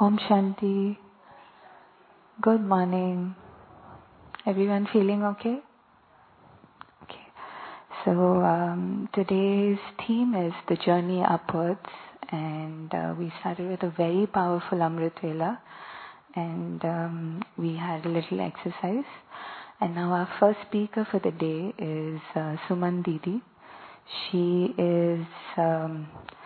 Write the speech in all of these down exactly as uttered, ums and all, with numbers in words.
Om Shanti. Good morning. Everyone feeling okay? Okay. So um, today's theme is the journey upwards, and uh, we started with a very powerful Amrit Vela, and um, we had a little exercise. And now our first speaker for the day is uh, Suman Didi. She is um,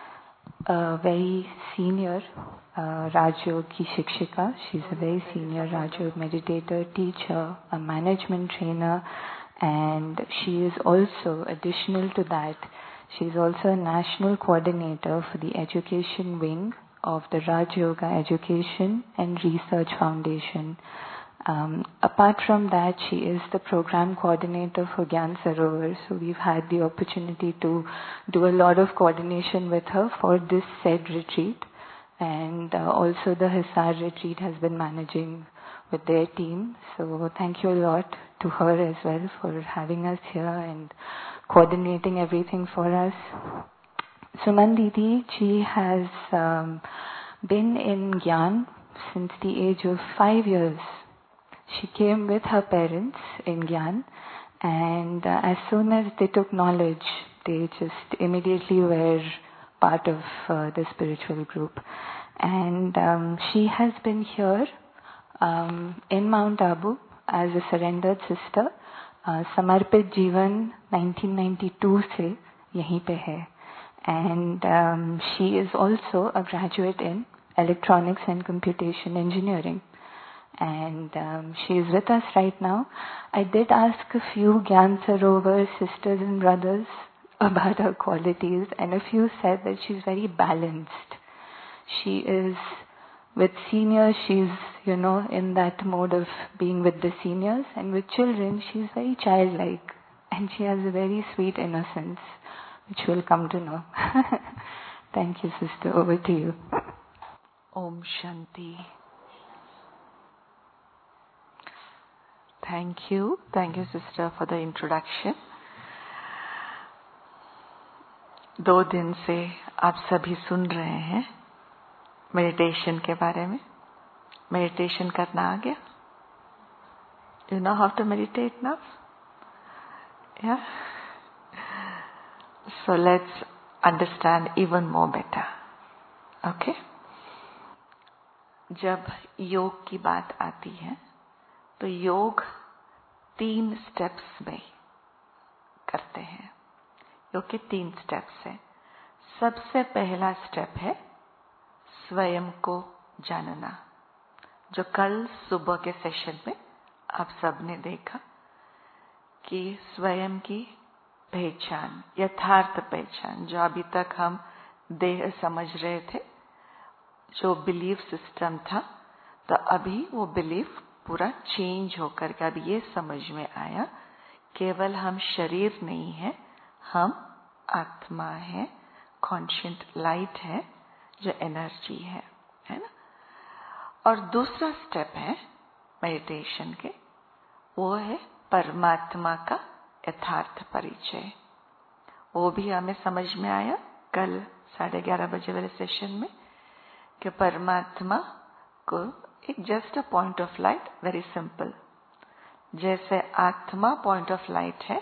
a very senior uh, Rajyogi Shikshika. She's a very senior Rajyog meditator, teacher, a management trainer, and she is also, additional to that, she is also a national coordinator for the education wing of the Raj Yoga Education and Research Foundation. Um, apart from that, she is the program coordinator for Gyan Sarovar. So we've had the opportunity to do a lot of coordination with her for this said retreat. And uh, also the Hisar retreat has been managing with their team. So thank you a lot to her as well for having us here and coordinating everything for us. Suman Didi, she has um, been in Gyan since the age of five years. She came with her parents in Gyan, and uh, as soon as they took knowledge, they just immediately were part of uh, the spiritual group. And um, she has been here um, in Mount Abu as a surrendered sister. Uh, Samarpit Jeevan nineteen ninety-two से यहीं पे है. And um, she is also a graduate in electronics and computation engineering. And um, she is with us right now. I did ask a few Gyan Sarovar sisters and brothers about her qualities, and a few said that she's very balanced. She is with seniors, she's, you know, in that mode of being with the seniors, and with children, she's very childlike, and she has a very sweet innocence, which we'll come to know. Thank you, sister. Over to you. Om Shanti. Thank you. Thank you, sister, for the introduction. दो दिन से आप सभी सुन रहे हैं meditation के बारे में. मेडिटेशन करना आ गया? You know how to meditate now? Yeah? So let's understand even more better. Okay? जब योग की बात आती है तो योग तीन स्टेप्स में करते हैं. योग के तीन स्टेप्स हैं. सबसे पहला स्टेप है स्वयं को जानना, जो कल सुबह के सेशन में आप सबने देखा कि स्वयं की पहचान, यथार्थ पहचान, जो अभी तक हम देह समझ रहे थे, जो बिलीफ सिस्टम था, तो अभी वो बिलीफ पूरा चेंज होकर के अब ये समझ में आया केवल हम शरीर नहीं है, हम आत्मा है, कॉन्शियंट लाइट है, जो एनर्जी है, है ना. और दूसरा स्टेप है मेडिटेशन के, वो है परमात्मा का यथार्थ परिचय. वो भी हमें समझ में आया कल साढ़े ग्यारह बजे वाले सेशन में कि परमात्मा को एक just a point of light, very simple. जैसे आत्मा पॉइंट ऑफ लाइट है,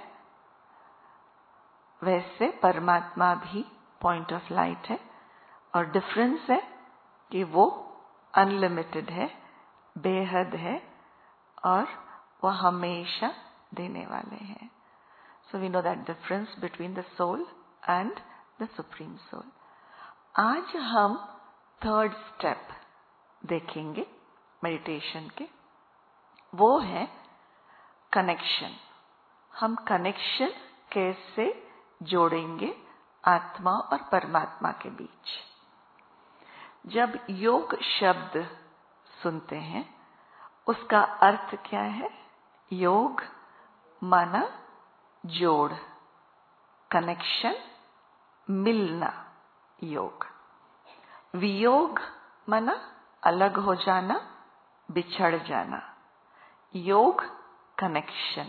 वैसे परमात्मा भी पॉइंट ऑफ लाइट है. और डिफरेंस है कि वो अनलिमिटेड है, बेहद है, और वो हमेशा देने वाले हैं. So we know that difference between the soul and the supreme soul. आज हम थर्ड स्टेप देखेंगे मेडिटेशन के. वो है कनेक्शन. हम कनेक्शन कैसे जोड़ेंगे आत्मा और परमात्मा के बीच. जब योग शब्द सुनते हैं, उसका अर्थ क्या है? योग माना जोड़, कनेक्शन, मिलना, योग. वियोग माना अलग हो जाना, बिछड़ जाना. योग कनेक्शन.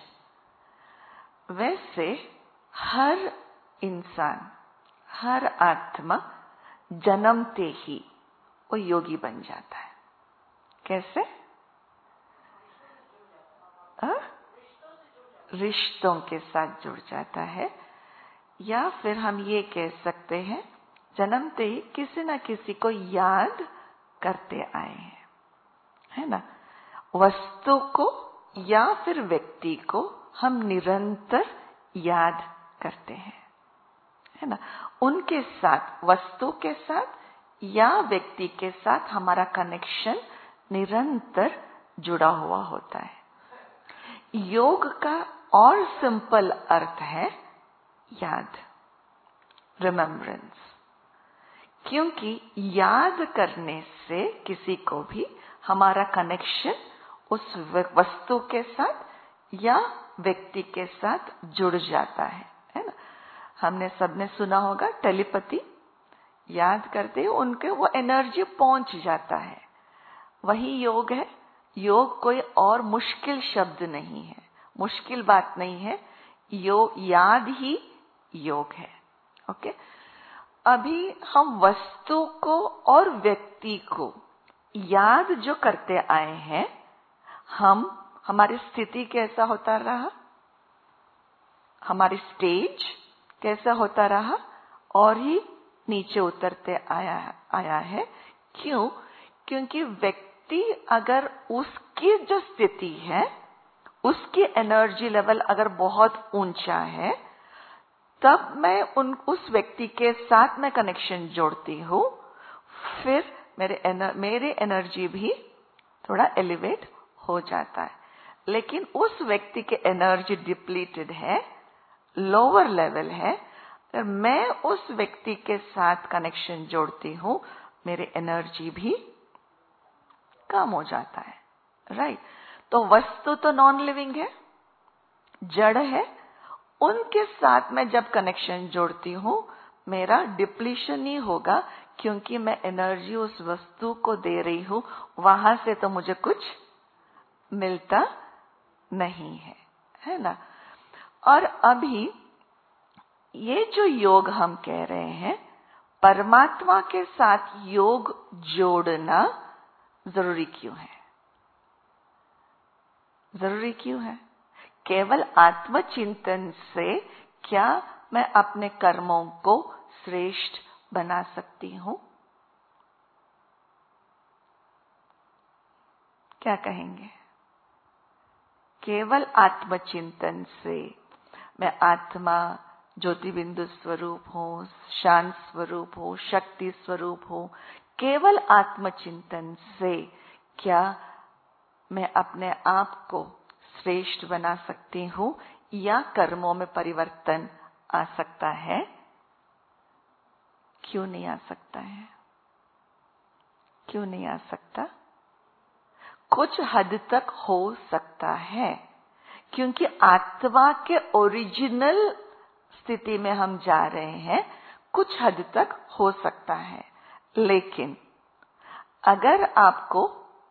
वैसे हर इंसान, हर आत्मा जन्मते ही वो योगी बन जाता है. कैसे? आ? रिश्तों के साथ जुड़ जाता है, या फिर हम ये कह सकते हैं जन्मते ही किसी न किसी को याद करते आए हैं, है ना। वस्तु को या फिर व्यक्ति को हम निरंतर याद करते हैं, है ना। उनके साथ, वस्तु के साथ या व्यक्ति के साथ हमारा कनेक्शन निरंतर जुड़ा हुआ होता है। योग का और सिंपल अर्थ है याद, रिमेम्बरेंस। क्योंकि याद करने से किसी को भी हमारा कनेक्शन उस वस्तु के साथ या व्यक्ति के साथ जुड़ जाता है, है ना। हमने सबने सुना होगा टेलीपैथी, याद करते उनके वो एनर्जी पहुंच जाता है, वही योग है। योग कोई और मुश्किल शब्द नहीं है, मुश्किल बात नहीं है, योग याद ही योग है। ओके, अभी हम वस्तु को और व्यक्ति को याद जो करते आए हैं, हम हमारी स्थिति कैसा होता रहा, हमारी स्टेज कैसा होता रहा, और ही नीचे उतरते आया आया है। क्यों? क्योंकि व्यक्ति अगर उसकी जो स्थिति है, उसकी एनर्जी लेवल अगर बहुत ऊंचा है, तब मैं उन उस व्यक्ति के साथ मैं कनेक्शन जोड़ती हूँ, फिर मेरे एनर, मेरे एनर्जी भी थोड़ा एलिवेट हो जाता है। लेकिन उस व्यक्ति के एनर्जी डिप्लीटेड है, लोअर लेवल है, अगर मैं उस व्यक्ति के साथ कनेक्शन जोड़ती हूँ, मेरे एनर्जी भी कम हो जाता है, राइट। तो वस्तु तो नॉन लिविंग है, जड़ है, उनके साथ मैं जब कनेक्शन जोड़ती हूँ, मेरा डिप्लीशन ही होगा, क्योंकि मैं एनर्जी उस वस्तु को दे रही हूँ, वहां से तो मुझे कुछ मिलता नहीं है, है ना। और अभी ये जो योग हम कह रहे हैं, परमात्मा के साथ योग जोड़ना जरूरी क्यों है? जरूरी क्यों है? केवल आत्मचिंतन से क्या मैं अपने कर्मों को श्रेष्ठ बना सकती हूं? क्या कहेंगे? केवल आत्मचिंतन से मैं आत्मा ज्योति बिंदु स्वरूप हूं, शांत स्वरूप हूं, शक्ति स्वरूप हूं, केवल आत्मचिंतन से क्या मैं अपने आप को श्रेष्ठ बना सकती हूं, या कर्मों में परिवर्तन आ सकता है? क्यों नहीं आ सकता है? क्यों नहीं आ सकता? कुछ हद तक हो सकता है, क्योंकि आत्मा के ओरिजिनल स्थिति में हम जा रहे हैं, कुछ हद तक हो सकता है। लेकिन अगर आपको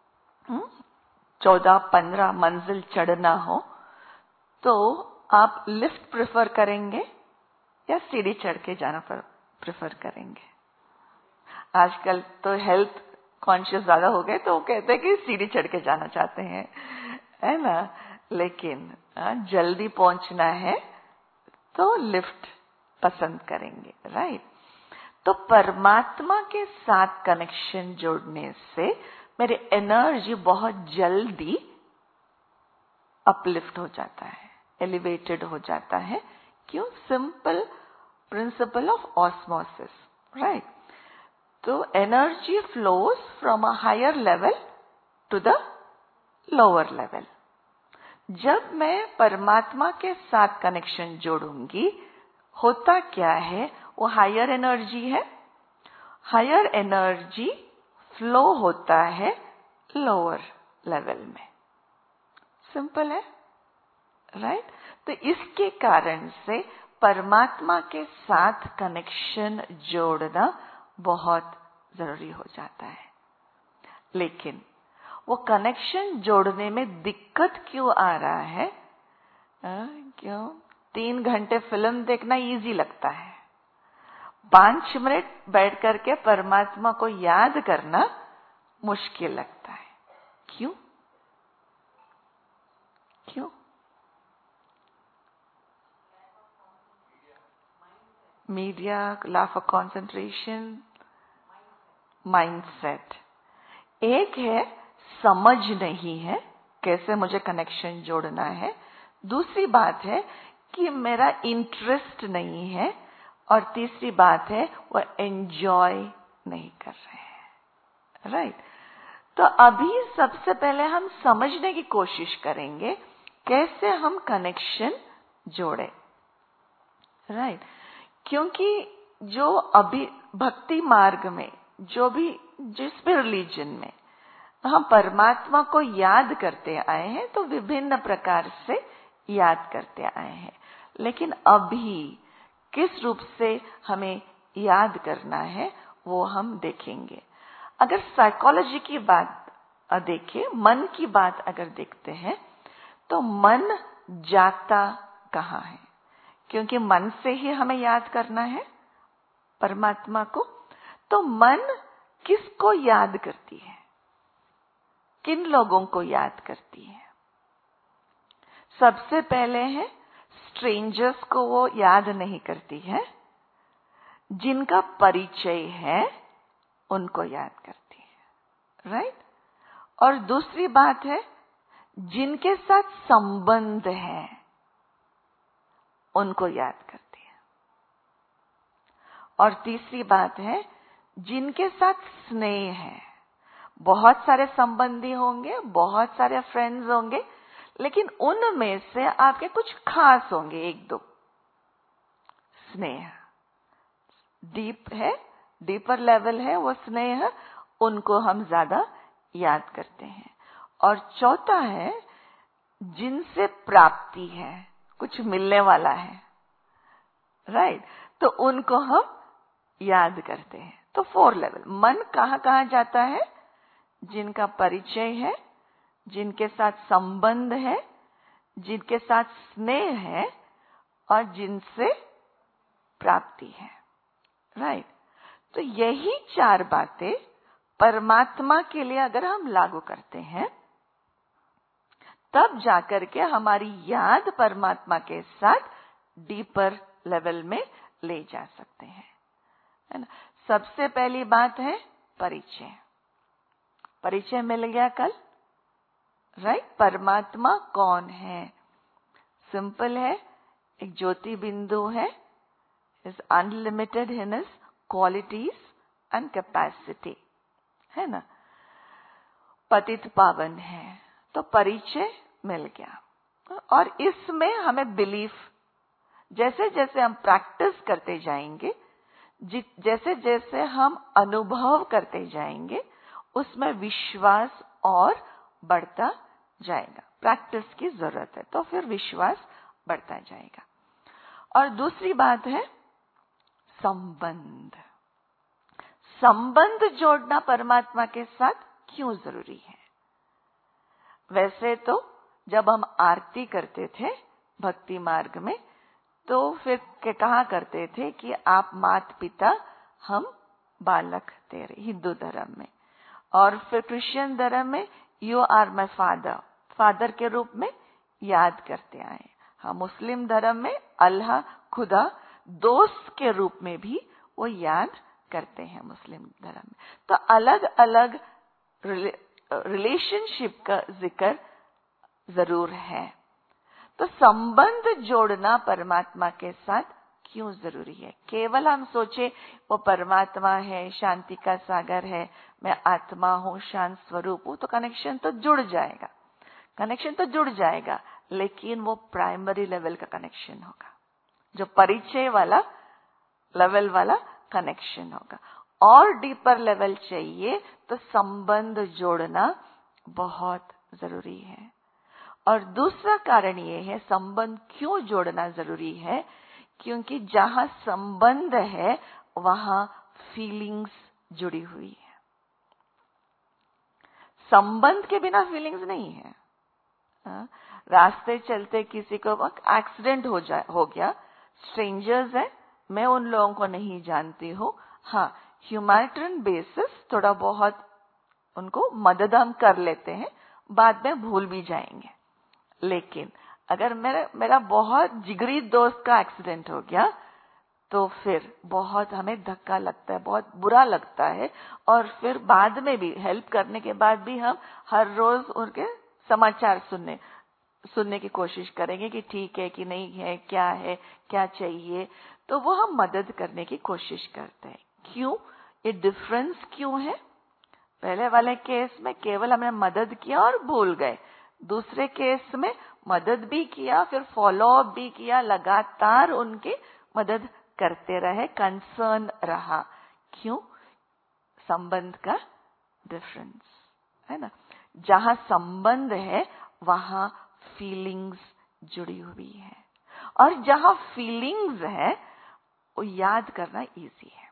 चौदह पंद्रह मंजिल चढ़ना हो, तो आप लिफ्ट प्रेफर करेंगे या सीढ़ी चढ़ के जाना प्रेफर करेंगे? आजकल तो हेल्थ कॉन्शियस ज्यादा हो गए, तो वो कहते हैं कि सीढ़ी चढ़ के जाना चाहते हैं, है ना। लेकिन आ, जल्दी पहुंचना है तो लिफ्ट पसंद करेंगे, राइट। तो परमात्मा के साथ कनेक्शन जोड़ने से मेरे एनर्जी बहुत जल्दी अपलिफ्ट हो जाता है, एलिवेटेड हो जाता है। क्यों? Simple principle of osmosis, right. तो energy flows from a higher level to the lower level. जब मैं परमात्मा के साथ कनेक्शन जोड़ूंगी, होता क्या है, वो हायर एनर्जी है, हायर एनर्जी फ्लो होता है लोअर लेवल में। सिंपल है, राइट। तो इसके कारण से परमात्मा के साथ कनेक्शन जोड़ना बहुत जरूरी हो जाता है। लेकिन वो कनेक्शन जोड़ने में दिक्कत क्यों आ रहा है? आ, क्यों? तीन घंटे फिल्म देखना इजी लगता है, पांच मिनट बैठ करके परमात्मा को याद करना मुश्किल लगता है, क्यों क्यों? Media, lack of concentration, mindset. एक है समझ नहीं है कैसे मुझे कनेक्शन जोड़ना है, दूसरी बात है कि मेरा इंटरेस्ट नहीं है, और तीसरी बात है वो एंजॉय नहीं कर रहे हैं। Right right? तो अभी सबसे पहले हम समझने की कोशिश करेंगे कैसे हम कनेक्शन जोड़े। Right right? क्योंकि जो अभी भक्ति मार्ग में, जो भी जिस भी रिलीजन में हम परमात्मा को याद करते आए हैं, तो विभिन्न प्रकार से याद करते आए हैं, लेकिन अभी किस रूप से हमें याद करना है वो हम देखेंगे। अगर साइकोलॉजी की बात देखें, मन की बात अगर देखते हैं, तो मन जाता कहाँ है? क्योंकि मन से ही हमें याद करना है परमात्मा को। तो मन किसको याद करती है? किन लोगों को याद करती है? सबसे पहले है स्ट्रेंजर्स को वो याद नहीं करती है, जिनका परिचय है उनको याद करती है। राइट? और दूसरी बात है जिनके साथ संबंध है उनको याद करती है। और तीसरी बात है जिनके साथ स्नेह है। बहुत सारे संबंधी होंगे, बहुत सारे फ्रेंड्स होंगे, लेकिन उनमें से आपके कुछ खास होंगे, एक दो। स्नेह डीप है, डीपर लेवल है वो स्नेह, उनको हम ज्यादा याद करते हैं। और चौथा है जिनसे प्राप्ति है, कुछ मिलने वाला है। राइट? तो उनको हम याद करते हैं। तो फोर लेवल। मन कहाँ कहाँ जाता है? जिनका परिचय है, जिनके साथ संबंध है, जिनके साथ स्नेह है, और जिनसे प्राप्ति है। राइट? तो यही चार बातें परमात्मा के लिए अगर हम लागू करते हैं, तब जाकर के हमारी याद परमात्मा के साथ डीपर लेवल में ले जा सकते हैं। है ना? सबसे पहली बात है परिचय। परिचय मिल गया कल। राइट? परमात्मा कौन है? सिंपल है, एक ज्योति बिंदु है, is unlimited in his qualities and capacity, है ना? पतित पावन है। तो परिचय मिल गया। और इसमें हमें बिलीफ, जैसे जैसे हम प्रैक्टिस करते जाएंगे, जैसे जैसे हम अनुभव करते जाएंगे, उसमें विश्वास और बढ़ता जाएगा। प्रैक्टिस की जरूरत है, तो फिर विश्वास बढ़ता जाएगा। और दूसरी बात है संबंध। संबंध जोड़ना परमात्मा के साथ क्यों जरूरी है? वैसे तो जब हम आरती करते थे भक्ति मार्ग में, तो फिर कहा करते थे कि आप माता पिता, हम बालक तेरे, हिंदू धर्म में। और फिर क्रिश्चियन धर्म में you are my father, father के रूप में याद करते आए। हम मुस्लिम धर्म में अल्लाह, खुदा, दोस्त के रूप में भी वो याद करते हैं मुस्लिम धर्म में। तो अलग अलग रिलेशनशिप का जिक्र जरूर है। तो संबंध जोड़ना परमात्मा के साथ क्यों जरूरी है? केवल हम सोचे वो परमात्मा है, शांति का सागर है, मैं आत्मा हूँ, शांत स्वरूप हूँ, तो कनेक्शन तो जुड़ जाएगा। कनेक्शन तो जुड़ जाएगा, लेकिन वो प्राइमरी लेवल का कनेक्शन होगा, जो परिचय वाला लेवल वाला कनेक्शन होगा। और डीपर लेवल चाहिए तो संबंध जोड़ना बहुत जरूरी है। और दूसरा कारण ये है संबंध क्यों जोड़ना जरूरी है, क्योंकि जहां संबंध है वहां फीलिंग्स जुड़ी हुई है। संबंध के बिना फीलिंग्स नहीं है। हाँ? रास्ते चलते किसी को एक्सीडेंट हो जा हो गया, स्ट्रेंजर्स है, मैं उन लोगों को नहीं जानती हूँ। हाँ, ह्यूमैनिटेरियन बेसिस थोड़ा बहुत उनको मदद हम कर लेते हैं, बाद में भूल भी जाएंगे। लेकिन अगर मेरा मेरा बहुत जिगरी दोस्त का एक्सीडेंट हो गया तो फिर बहुत हमें धक्का लगता है, बहुत बुरा लगता है, और फिर बाद में भी हेल्प करने के बाद भी हम हर रोज उनके समाचार सुनने सुनने की कोशिश करेंगे कि ठीक है कि नहीं है, क्या है, क्या चाहिए, तो वो हम मदद करने की कोशिश करते हैं। क्यों? ये डिफरेंस क्यों है? पहले वाले केस में केवल हमने मदद किया और भूल गए, दूसरे केस में मदद भी किया, फिर फॉलो अप भी किया, लगातार उनकी मदद करते रहे, कंसर्न रहा। क्यों? संबंध का डिफरेंस है ना। जहां संबंध है वहां फीलिंग्स जुड़ी हुई है, और जहां फीलिंग्स है वो याद करना इजी है।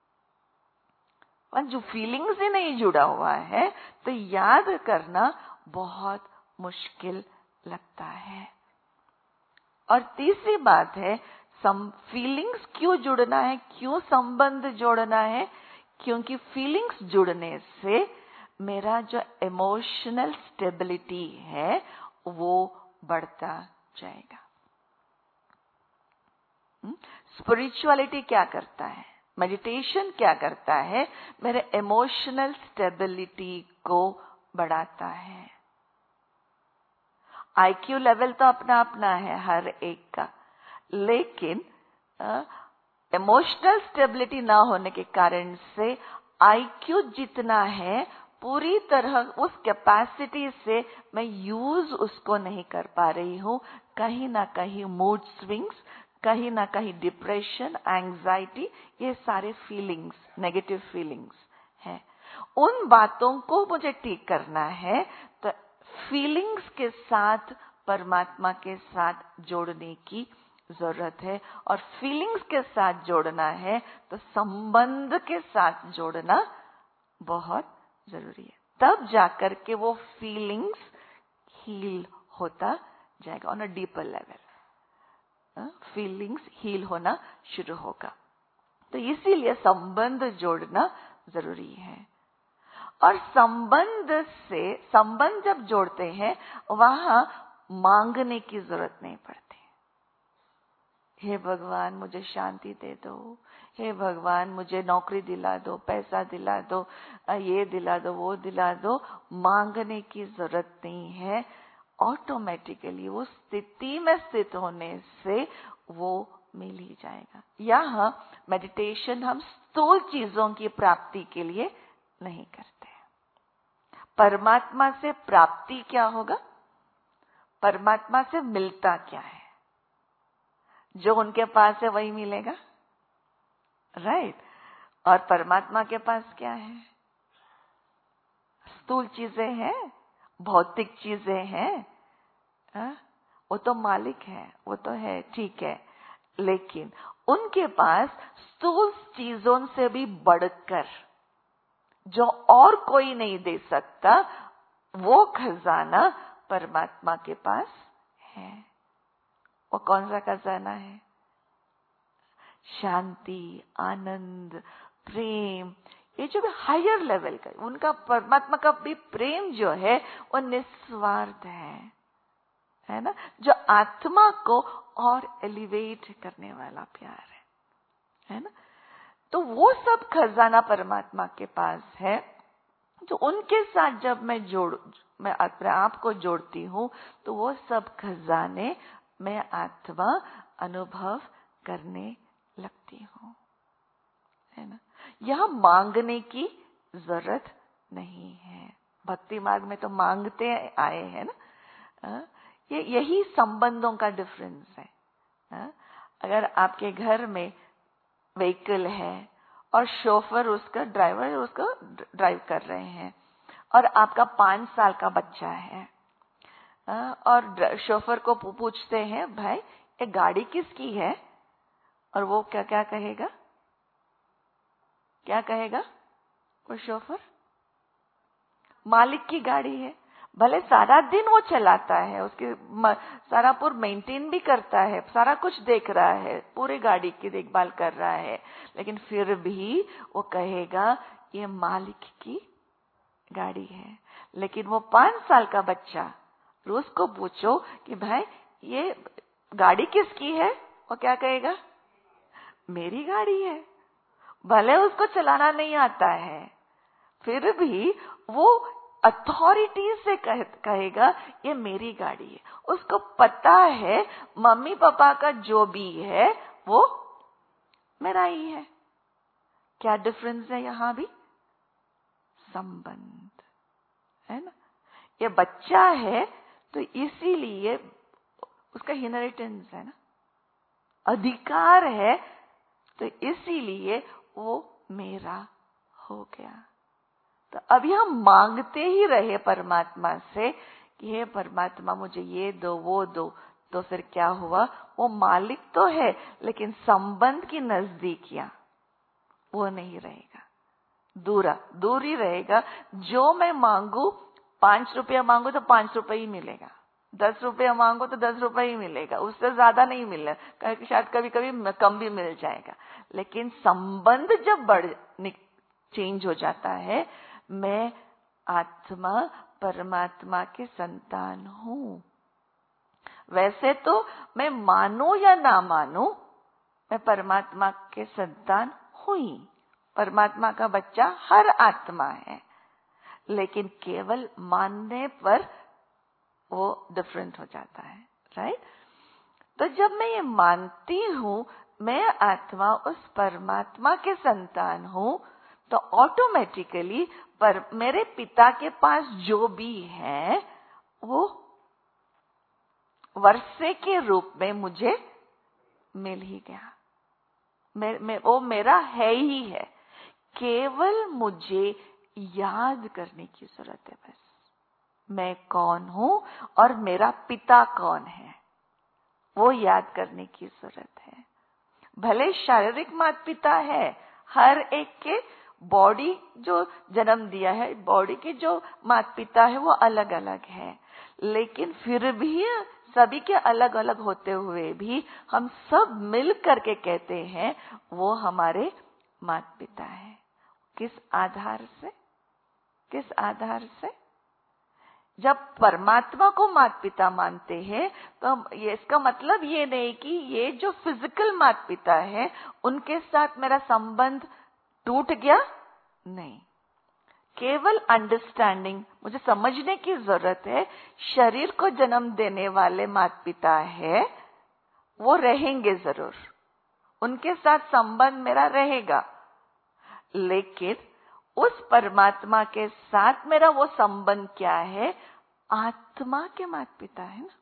और जो फीलिंग्स ही नहीं जुड़ा हुआ है तो याद करना बहुत मुश्किल लगता है। और तीसरी बात है, सम फीलिंग्स क्यों जुड़ना है, क्यों संबंध जोड़ना है? क्योंकि फीलिंग्स जुड़ने से मेरा जो इमोशनल स्टेबिलिटी है वो बढ़ता जाएगा। स्पिरिचुअलिटी क्या करता है, मेडिटेशन क्या करता है? मेरे इमोशनल स्टेबिलिटी को बढ़ाता है। आईक्यू लेवल तो अपना अपना है हर एक का, लेकिन इमोशनल स्टेबिलिटी ना होने के कारण से आईक्यू जितना है पूरी तरह उस कैपेसिटी से मैं यूज उसको नहीं कर पा रही हूँ। कहीं ना कहीं मूड स्विंग्स, कहीं ना कहीं डिप्रेशन, एंजाइटी, ये सारे फीलिंग्स, नेगेटिव फीलिंग्स हैं। उन बातों को मुझे ठीक करना है तो फीलिंग्स के साथ परमात्मा के साथ जोड़ने की जरूरत है, और फीलिंग्स के साथ जोड़ना है तो संबंध के साथ जोड़ना बहुत जरूरी है। तब जाकर के वो फीलिंग्स हील होता जाएगा on a deeper level. Feelings heal होना शुरू होगा। तो इसीलिए संबंध जोड़ना जरूरी है। और संबंध से संबंध जब जोड़ते हैं वहां मांगने की जरूरत नहीं पड़ती। हे भगवान मुझे शांति दे दो, हे भगवान मुझे नौकरी दिला दो, पैसा दिला दो, ये दिला दो, वो दिला दो। मांगने की जरूरत नहीं है, ऑटोमेटिकली वो स्थिति में स्थित होने से वो मिल ही जाएगा। यहाँ मेडिटेशन हम स्थूल चीजों की प्राप्ति के लिए नहीं करते। परमात्मा से प्राप्ति क्या होगा? परमात्मा से मिलता क्या है? जो उनके पास है वही मिलेगा, राइट। और परमात्मा के पास क्या है? स्थूल चीजें हैं, भौतिक चीजें हैं, हा? वो तो मालिक है, वो तो है, ठीक है, लेकिन उनके पास स्थूल चीजों से भी बढ़कर जो और कोई नहीं दे सकता वो खजाना परमात्मा के पास है। वो कौन सा खजाना है? शांति, आनंद, प्रेम, ये जो भी हायर लेवल का, उनका परमात्मा का भी प्रेम जो है वो निस्वार्थ है, है ना, जो आत्मा को और एलिवेट करने वाला प्यार है, है ना। तो वो सब खजाना परमात्मा के पास है। तो उनके साथ जब मैं जोड़ मैं अपने आप को जोड़ती हूँ तो वो सब खजाने मैं आत्मा अनुभव करने लगती हूँ, है ना। यह मांगने की जरूरत नहीं है। भक्ति मार्ग में तो मांगते आए हैं ना। ये यही संबंधों का डिफरेंस है। अगर आपके घर में व्हीकल है और शोफर उसका ड्राइवर उसको ड्राइव कर रहे हैं और आपका पांच साल का बच्चा है, और शोफर को पूछते हैं भाई ये गाड़ी किसकी है, और वो क्या क्या कहेगा? क्या कहेगा वो शोफर? मालिक की गाड़ी है। भले सारा दिन वो चलाता है, उसके सारा पूरा मेंटेन भी करता है, सारा कुछ देख रहा है, पूरी गाड़ी की देखभाल कर रहा है, लेकिन फिर भी वो कहेगा ये मालिक की गाड़ी है। लेकिन वो पांच साल का बच्चा, रोज को पूछो कि भाई ये गाड़ी किसकी है, वो क्या कहेगा? मेरी गाड़ी है। भले उसको चलाना नहीं आता है, फिर भी वो अथॉरिटी से कह, कहेगा ये मेरी गाड़ी है। उसको पता है मम्मी पापा का जो भी है वो मेरा ही है। क्या डिफरेंस है यहाँ भी? संबंध है ना। ये बच्चा है तो इसीलिए उसका इनहेरिटेंस है ना, अधिकार है, तो इसीलिए वो मेरा हो गया। तो अभी हम मांगते ही रहे परमात्मा से कि हे परमात्मा मुझे ये दो वो दो, तो फिर क्या हुआ? वो मालिक तो है लेकिन संबंध की नजदीकियां वो नहीं रहेगा, दूरा दूर ही रहेगा। जो मैं मांगू, पांच रुपया मांगू तो पांच रुपए ही मिलेगा, दस रुपया मांगो तो दस रुपए ही मिलेगा, उससे ज्यादा नहीं मिलेगा, शायद कभी कभी कम भी मिल जाएगा। लेकिन संबंध जब बढ़ चेंज हो जाता है, मैं आत्मा परमात्मा के संतान हूं। वैसे तो मैं मानू या ना मानू, मैं परमात्मा के संतान हुई। परमात्मा का बच्चा हर आत्मा है, लेकिन केवल मानने पर वो डिफरेंट हो जाता है, राइट। तो जब मैं ये मानती हूं मैं आत्मा उस परमात्मा के संतान हूं, तो ऑटोमेटिकली पर मेरे पिता के पास जो भी है वो वर्षे के रूप में मुझे मिल ही गया। मैं, मैं, वो मेरा है ही है। केवल मुझे याद करने की जरूरत है बस, मैं कौन हूं और मेरा पिता कौन है, वो याद करने की जरूरत है। भले शारीरिक माता पिता है, हर एक के बॉडी जो जन्म दिया है, बॉडी के जो माता पिता है वो अलग अलग है, लेकिन फिर भी सभी के अलग अलग होते हुए भी हम सब मिल करके कहते हैं वो हमारे माता पिता है। किस आधार से? किस आधार से? जब परमात्मा को माता पिता मानते हैं तो ये इसका मतलब ये नहीं कि ये जो फिजिकल माता पिता है उनके साथ मेरा संबंध टूट गया, नहीं। केवल अंडरस्टैंडिंग, मुझे समझने की जरूरत है, शरीर को जन्म देने वाले माता पिता है वो रहेंगे जरूर, उनके साथ संबंध मेरा रहेगा, लेकिन उस परमात्मा के साथ मेरा वो संबंध क्या है? आत्मा के माता पिता है ना,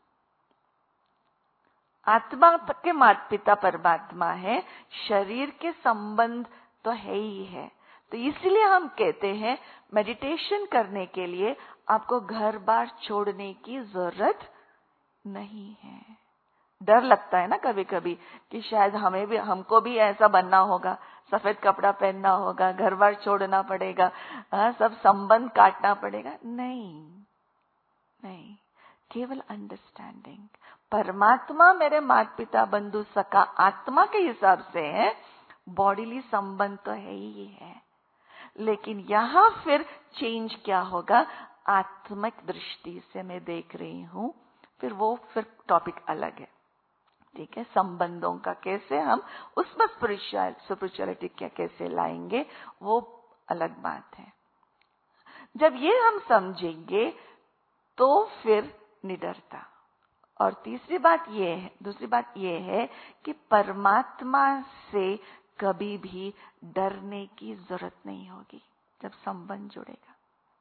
आत्मा के माता पिता परमात्मा है, शरीर के संबंध तो है ही है। तो इसलिए हम कहते हैं मेडिटेशन करने के लिए आपको घर बार छोड़ने की जरूरत नहीं है। डर लगता है ना कभी कभी कि शायद हमें भी, हमको भी ऐसा बनना होगा, सफेद कपड़ा पहनना होगा, घर बार छोड़ना पड़ेगा, हाँ, सब संबंध काटना पड़ेगा। नहीं नहीं, केवल अंडरस्टैंडिंग। परमात्मा मेरे माता पिता बंधु सखा आत्मा के हिसाब से है, बॉडीली संबंध तो है ही है, लेकिन यहां फिर चेंज क्या होगा? आत्मिक दृष्टि से मैं देख रही हूं, फिर वो फिर टॉपिक अलग है, ठीक है। संबंधों का कैसे हम उसमें स्पिरिचुअल स्पिरिचुअलिटी क्या कैसे लाएंगे, वो अलग बात है। जब ये हम समझेंगे तो फिर निडरता। और तीसरी बात ये है, दूसरी बात ये है कि परमात्मा से कभी भी डरने की जरूरत नहीं होगी जब संबंध जुड़ेगा।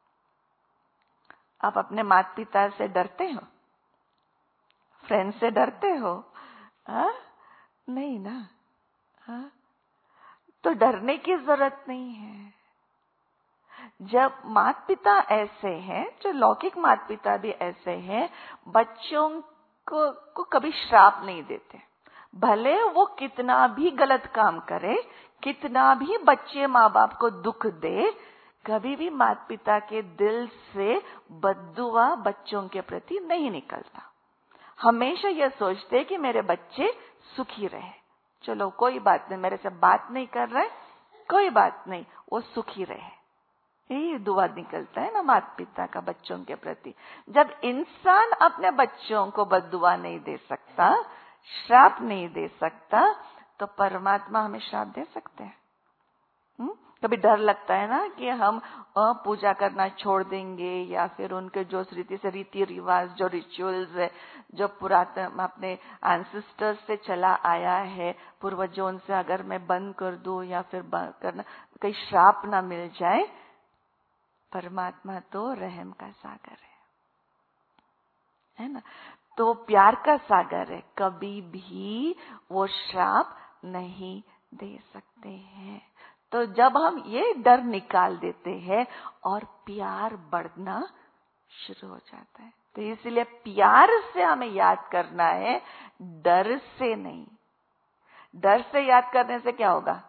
आप अपने माता पिता से डरते हो? फ्रेंड से डरते हो? हाँ? नहीं ना, हाँ? तो डरने की जरूरत नहीं है। जब माता पिता ऐसे हैं, जो लौकिक माता पिता भी ऐसे हैं, बच्चों को, को कभी श्राप नहीं देते। भले वो कितना भी गलत काम करे, कितना भी बच्चे माँ बाप को दुख दे, कभी भी माता पिता के दिल से बद्दुआ बच्चों के प्रति नहीं निकलता। हमेशा यह सोचते कि मेरे बच्चे सुखी रहे, चलो कोई बात नहीं, मेरे से बात नहीं कर रहे, कोई बात नहीं, वो सुखी रहे। यही दुआ निकलता है ना माता पिता का बच्चों के प्रति। जब इंसान अपने बच्चों को बद्दुआ नहीं दे सकता, श्राप नहीं दे सकता, तो परमात्मा हमें श्राप दे सकते हैं? हुँ? कभी डर लगता है ना कि हम पूजा करना छोड़ देंगे, या फिर उनके जो रीति से रीति रिवाज, जो रिचुअल्स है, जो पुरातन अपने एंसेस्टर्स से चला आया है, पूर्वजों से अगर मैं बंद कर दूं या फिर बंद करना, कहीं श्राप ना मिल जाए। परमात्मा तो रहम का सागर है, है ना? तो प्यार का सागर है, कभी भी वो श्राप नहीं दे सकते हैं। तो जब हम ये डर निकाल देते हैं और प्यार बढ़ना शुरू हो जाता है, तो इसलिए प्यार से हमें याद करना है, डर से नहीं। डर से याद करने से क्या होगा?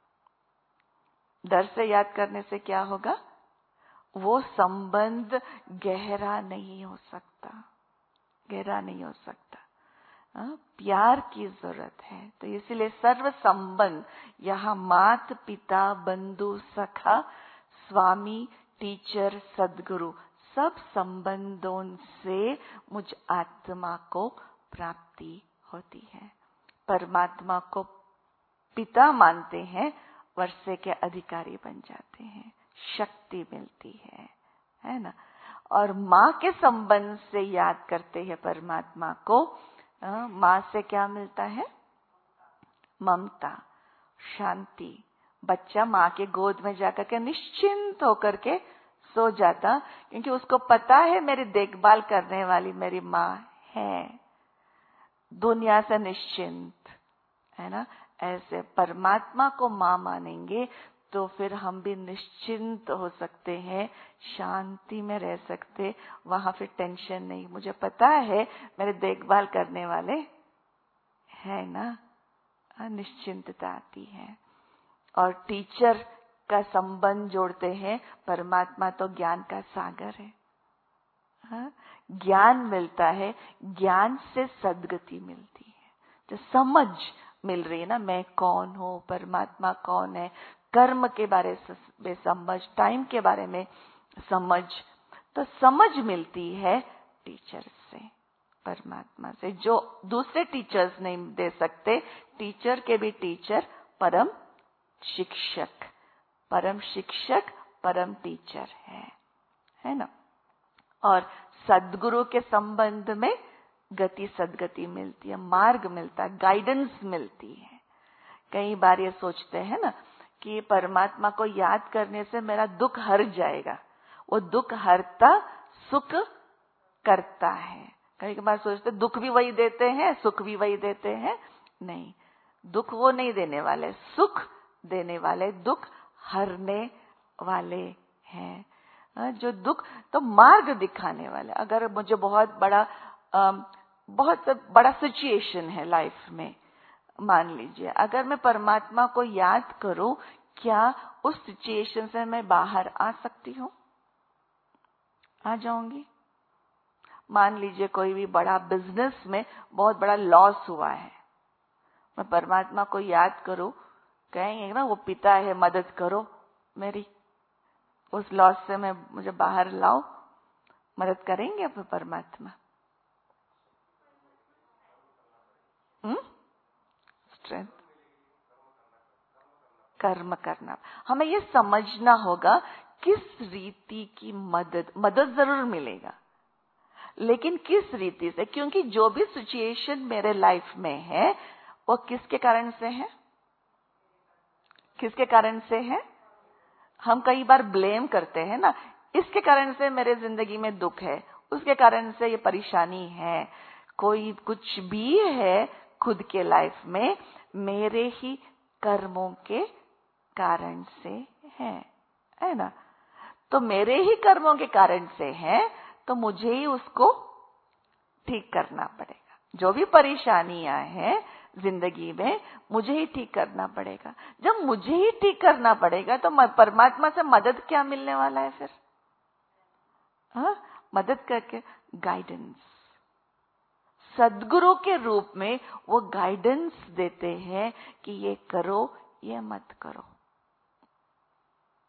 डर से याद करने से क्या होगा? वो संबंध गहरा नहीं हो सकता, गहरा नहीं हो सकता। हाँ, प्यार की जरूरत है। तो इसलिए सर्व संबंध, यहाँ मात पिता, बंधु, सखा, स्वामी, टीचर, सदगुरु, सब संबंधों से मुझ आत्मा को प्राप्ति होती है। परमात्मा को पिता मानते हैं, वर्षे के अधिकारी बन जाते हैं, शक्ति मिलती है, है ना? और माँ के संबंध से याद करते हैं परमात्मा को। माँ से क्या मिलता है? ममता, शांति। बच्चा माँ के गोद में जाकर के निश्चिंत होकर के सो जाता, क्योंकि उसको पता है मेरी देखभाल करने वाली मेरी माँ है, दुनिया से निश्चिंत, है ना? ऐसे परमात्मा को माँ मानेंगे तो फिर हम भी निश्चिंत हो सकते हैं, शांति में रह सकते, वहां फिर टेंशन नहीं। मुझे पता है मेरे देखभाल करने वाले है ना, निश्चिंतता आती है। और टीचर का संबंध जोड़ते हैं, परमात्मा तो ज्ञान का सागर है, हाँ? ज्ञान मिलता है, ज्ञान से सद्गति मिलती है, जो समझ मिल रही है ना, मैं कौन हूँ, परमात्मा कौन है, कर्म के बारे में समझ, टाइम के बारे में समझ, तो समझ मिलती है टीचर से, परमात्मा से, जो दूसरे टीचर्स नहीं दे सकते। टीचर के भी टीचर परम शिक्षक, परम शिक्षक परम टीचर है, है ना? और सद्गुरु के संबंध में गति सदगति मिलती है, मार्ग मिलता है, गाइडेंस मिलती है। कई बार ये सोचते हैं ना कि परमात्मा को याद करने से मेरा दुख हर जाएगा। वो दुख हरता, सुख करता है। कई बार सोचते दुख भी वही देते हैं, सुख भी वही देते हैं। नहीं, दुख वो नहीं देने वाले, सुख देने वाले, दुख हरने वाले हैं। जो दुख तो मार्ग दिखाने वाले। अगर मुझे बहुत बड़ा बहुत बड़ा सिचुएशन है लाइफ में, मान लीजिए, अगर मैं परमात्मा को याद करूं, क्या उस सिचुएशन से मैं बाहर आ सकती हूँ? आ जाऊंगी। मान लीजिए कोई भी बड़ा बिजनेस में बहुत बड़ा लॉस हुआ है, मैं परमात्मा को याद करूं, कहेंगे ना वो पिता है, मदद करो मेरी, उस लॉस से मैं मुझे बाहर लाओ, मदद करेंगे अब परमात्मा? हम्म स्ट्रेंथ, कर्म करना। हमें ये समझना होगा किस रीति की मदद, मदद जरूर मिलेगा, लेकिन किस रीति से, क्योंकि जो भी सिचुएशन मेरे लाइफ में है वो किसके कारण से है? किसके कारण से है? हम कई बार ब्लेम करते हैं ना, इसके कारण से मेरे जिंदगी में दुख है, उसके कारण से ये परेशानी है। कोई कुछ भी है खुद के लाइफ में, मेरे ही कर्मों के कारण से है, है ना? तो मेरे ही कर्मों के कारण से है, तो मुझे ही उसको ठीक करना पड़ेगा। जो भी परेशानियां हैं जिंदगी में, मुझे ही ठीक करना पड़ेगा। जब मुझे ही ठीक करना पड़ेगा तो परमात्मा से मदद क्या मिलने वाला है फिर? हाँ, मदद करके गाइडेंस, सद्गुरु के रूप में वो गाइडेंस देते हैं कि ये करो, ये मत करो।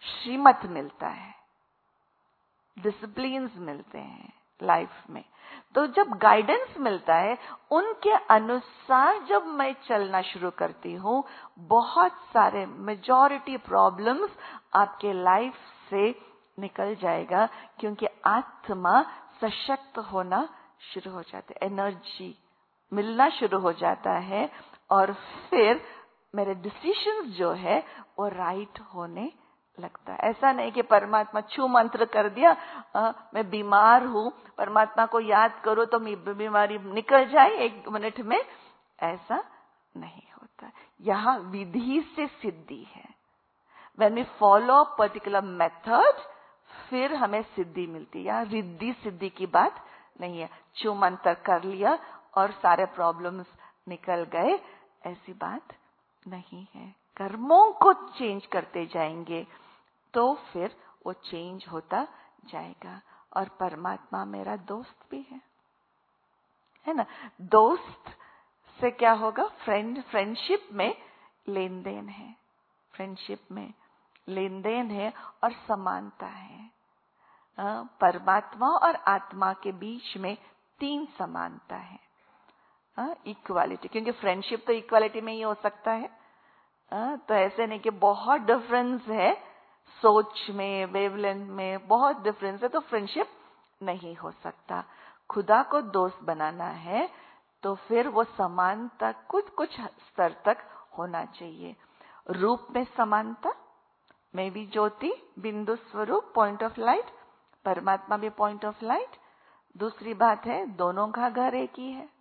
श्रीमत मिलता है, डिसिप्लिन्स मिलते हैं लाइफ में। तो जब गाइडेंस मिलता है उनके अनुसार जब मैं चलना शुरू करती हूँ, बहुत सारे मेजॉरिटी प्रॉब्लम्स आपके लाइफ से निकल जाएगा, क्योंकि आत्मा सशक्त होना शुरू हो जाता है, एनर्जी मिलना शुरू हो जाता है, और फिर मेरे डिसीजंस जो है वो राइट होने लगता है। ऐसा नहीं कि परमात्मा छू मंत्र कर दिया, आ, मैं बीमार हूँ, परमात्मा को याद करो तो बीमारी निकल जाए एक मिनट में, ऐसा नहीं होता। यहाँ विधि से सिद्धि है। When we follow particular method, फिर हमें सिद्धि मिलती है। यहाँ रिद्धि सिद्धि की बात नहीं है, छू मंत्र कर लिया और सारे प्रॉब्लम्स निकल गए, ऐसी बात नहीं है। कर्मों को चेंज करते जाएंगे तो फिर वो चेंज होता जाएगा। और परमात्मा मेरा दोस्त भी है, है ना। दोस्त से क्या होगा? फ्रेंड, फ्रेंडशिप में लेन देन है, फ्रेंडशिप में लेन देन है और समानता है। परमात्मा और आत्मा के बीच में तीन समानता है, इक्वालिटी, क्योंकि फ्रेंडशिप तो इक्वालिटी में ही हो सकता है। आ, तो ऐसे नहीं कि बहुत डिफरेंस है सोच में, वेवलेंथ में बहुत डिफरेंस है, तो फ्रेंडशिप नहीं हो सकता। खुदा को दोस्त बनाना है तो फिर वो समानता कुछ कुछ स्तर तक होना चाहिए। रूप में समानता, मैं भी ज्योति, बिंदु स्वरूप, पॉइंट ऑफ लाइट, परमात्मा भी पॉइंट ऑफ लाइट। दूसरी बात है दोनों का घर एक ही है,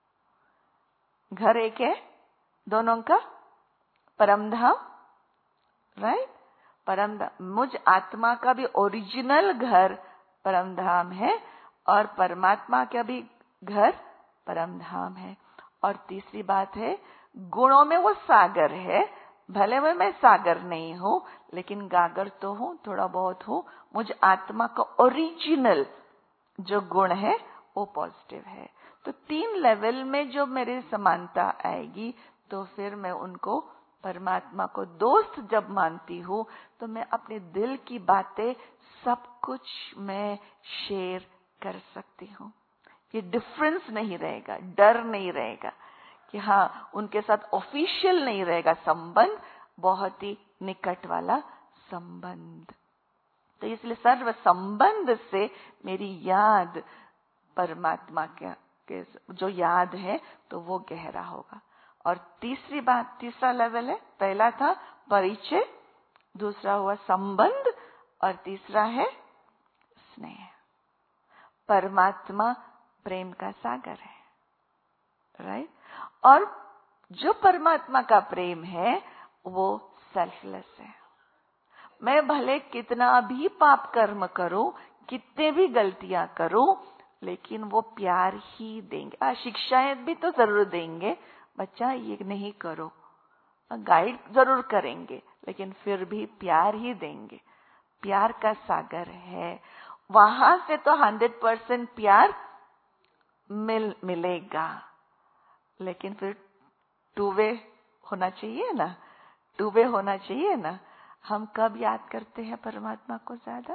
घर एक है दोनों का, परमधाम, राइट, परमधाम। मुझ आत्मा का भी ओरिजिनल घर परमधाम है और परमात्मा का भी घर परमधाम है। और तीसरी बात है गुणों में वो सागर है, भले में मैं सागर नहीं हूं लेकिन गागर तो हूं, थोड़ा बहुत हूं। मुझ आत्मा का ओरिजिनल जो गुण है वो पॉजिटिव है। तो तीन लेवल में जो मेरी समानता आएगी तो फिर मैं उनको, परमात्मा को दोस्त जब मानती हूँ तो मैं अपने दिल की बातें सब कुछ मैं शेयर कर सकती हूँ। ये डिफरेंस नहीं रहेगा, डर नहीं रहेगा कि हाँ उनके साथ ऑफिशियल नहीं रहेगा संबंध, बहुत ही निकट वाला संबंध। तो इसलिए सर्व संबंध से मेरी याद परमात्मा के, के जो याद है तो वो गहरा होगा। और तीसरी बात, तीसरा लेवल है, पहला था परिचय, दूसरा हुआ संबंध और तीसरा है स्नेह। परमात्मा प्रेम का सागर है, राइट। और जो परमात्मा का प्रेम है वो सेल्फलेस है। मैं भले कितना भी पाप कर्म करूं, कितने भी गलतियां करूं, लेकिन वो प्यार ही देंगे। शिक्षाएं भी तो जरूर देंगे, बच्चा ये नहीं करो, गाइड जरूर करेंगे, लेकिन फिर भी प्यार ही देंगे। प्यार का सागर है, वहां से तो हंड्रेड परसेंट प्यार मिल मिलेगा, लेकिन फिर टू वे होना चाहिए ना, टू वे होना चाहिए ना। हम कब याद करते हैं परमात्मा को ज्यादा?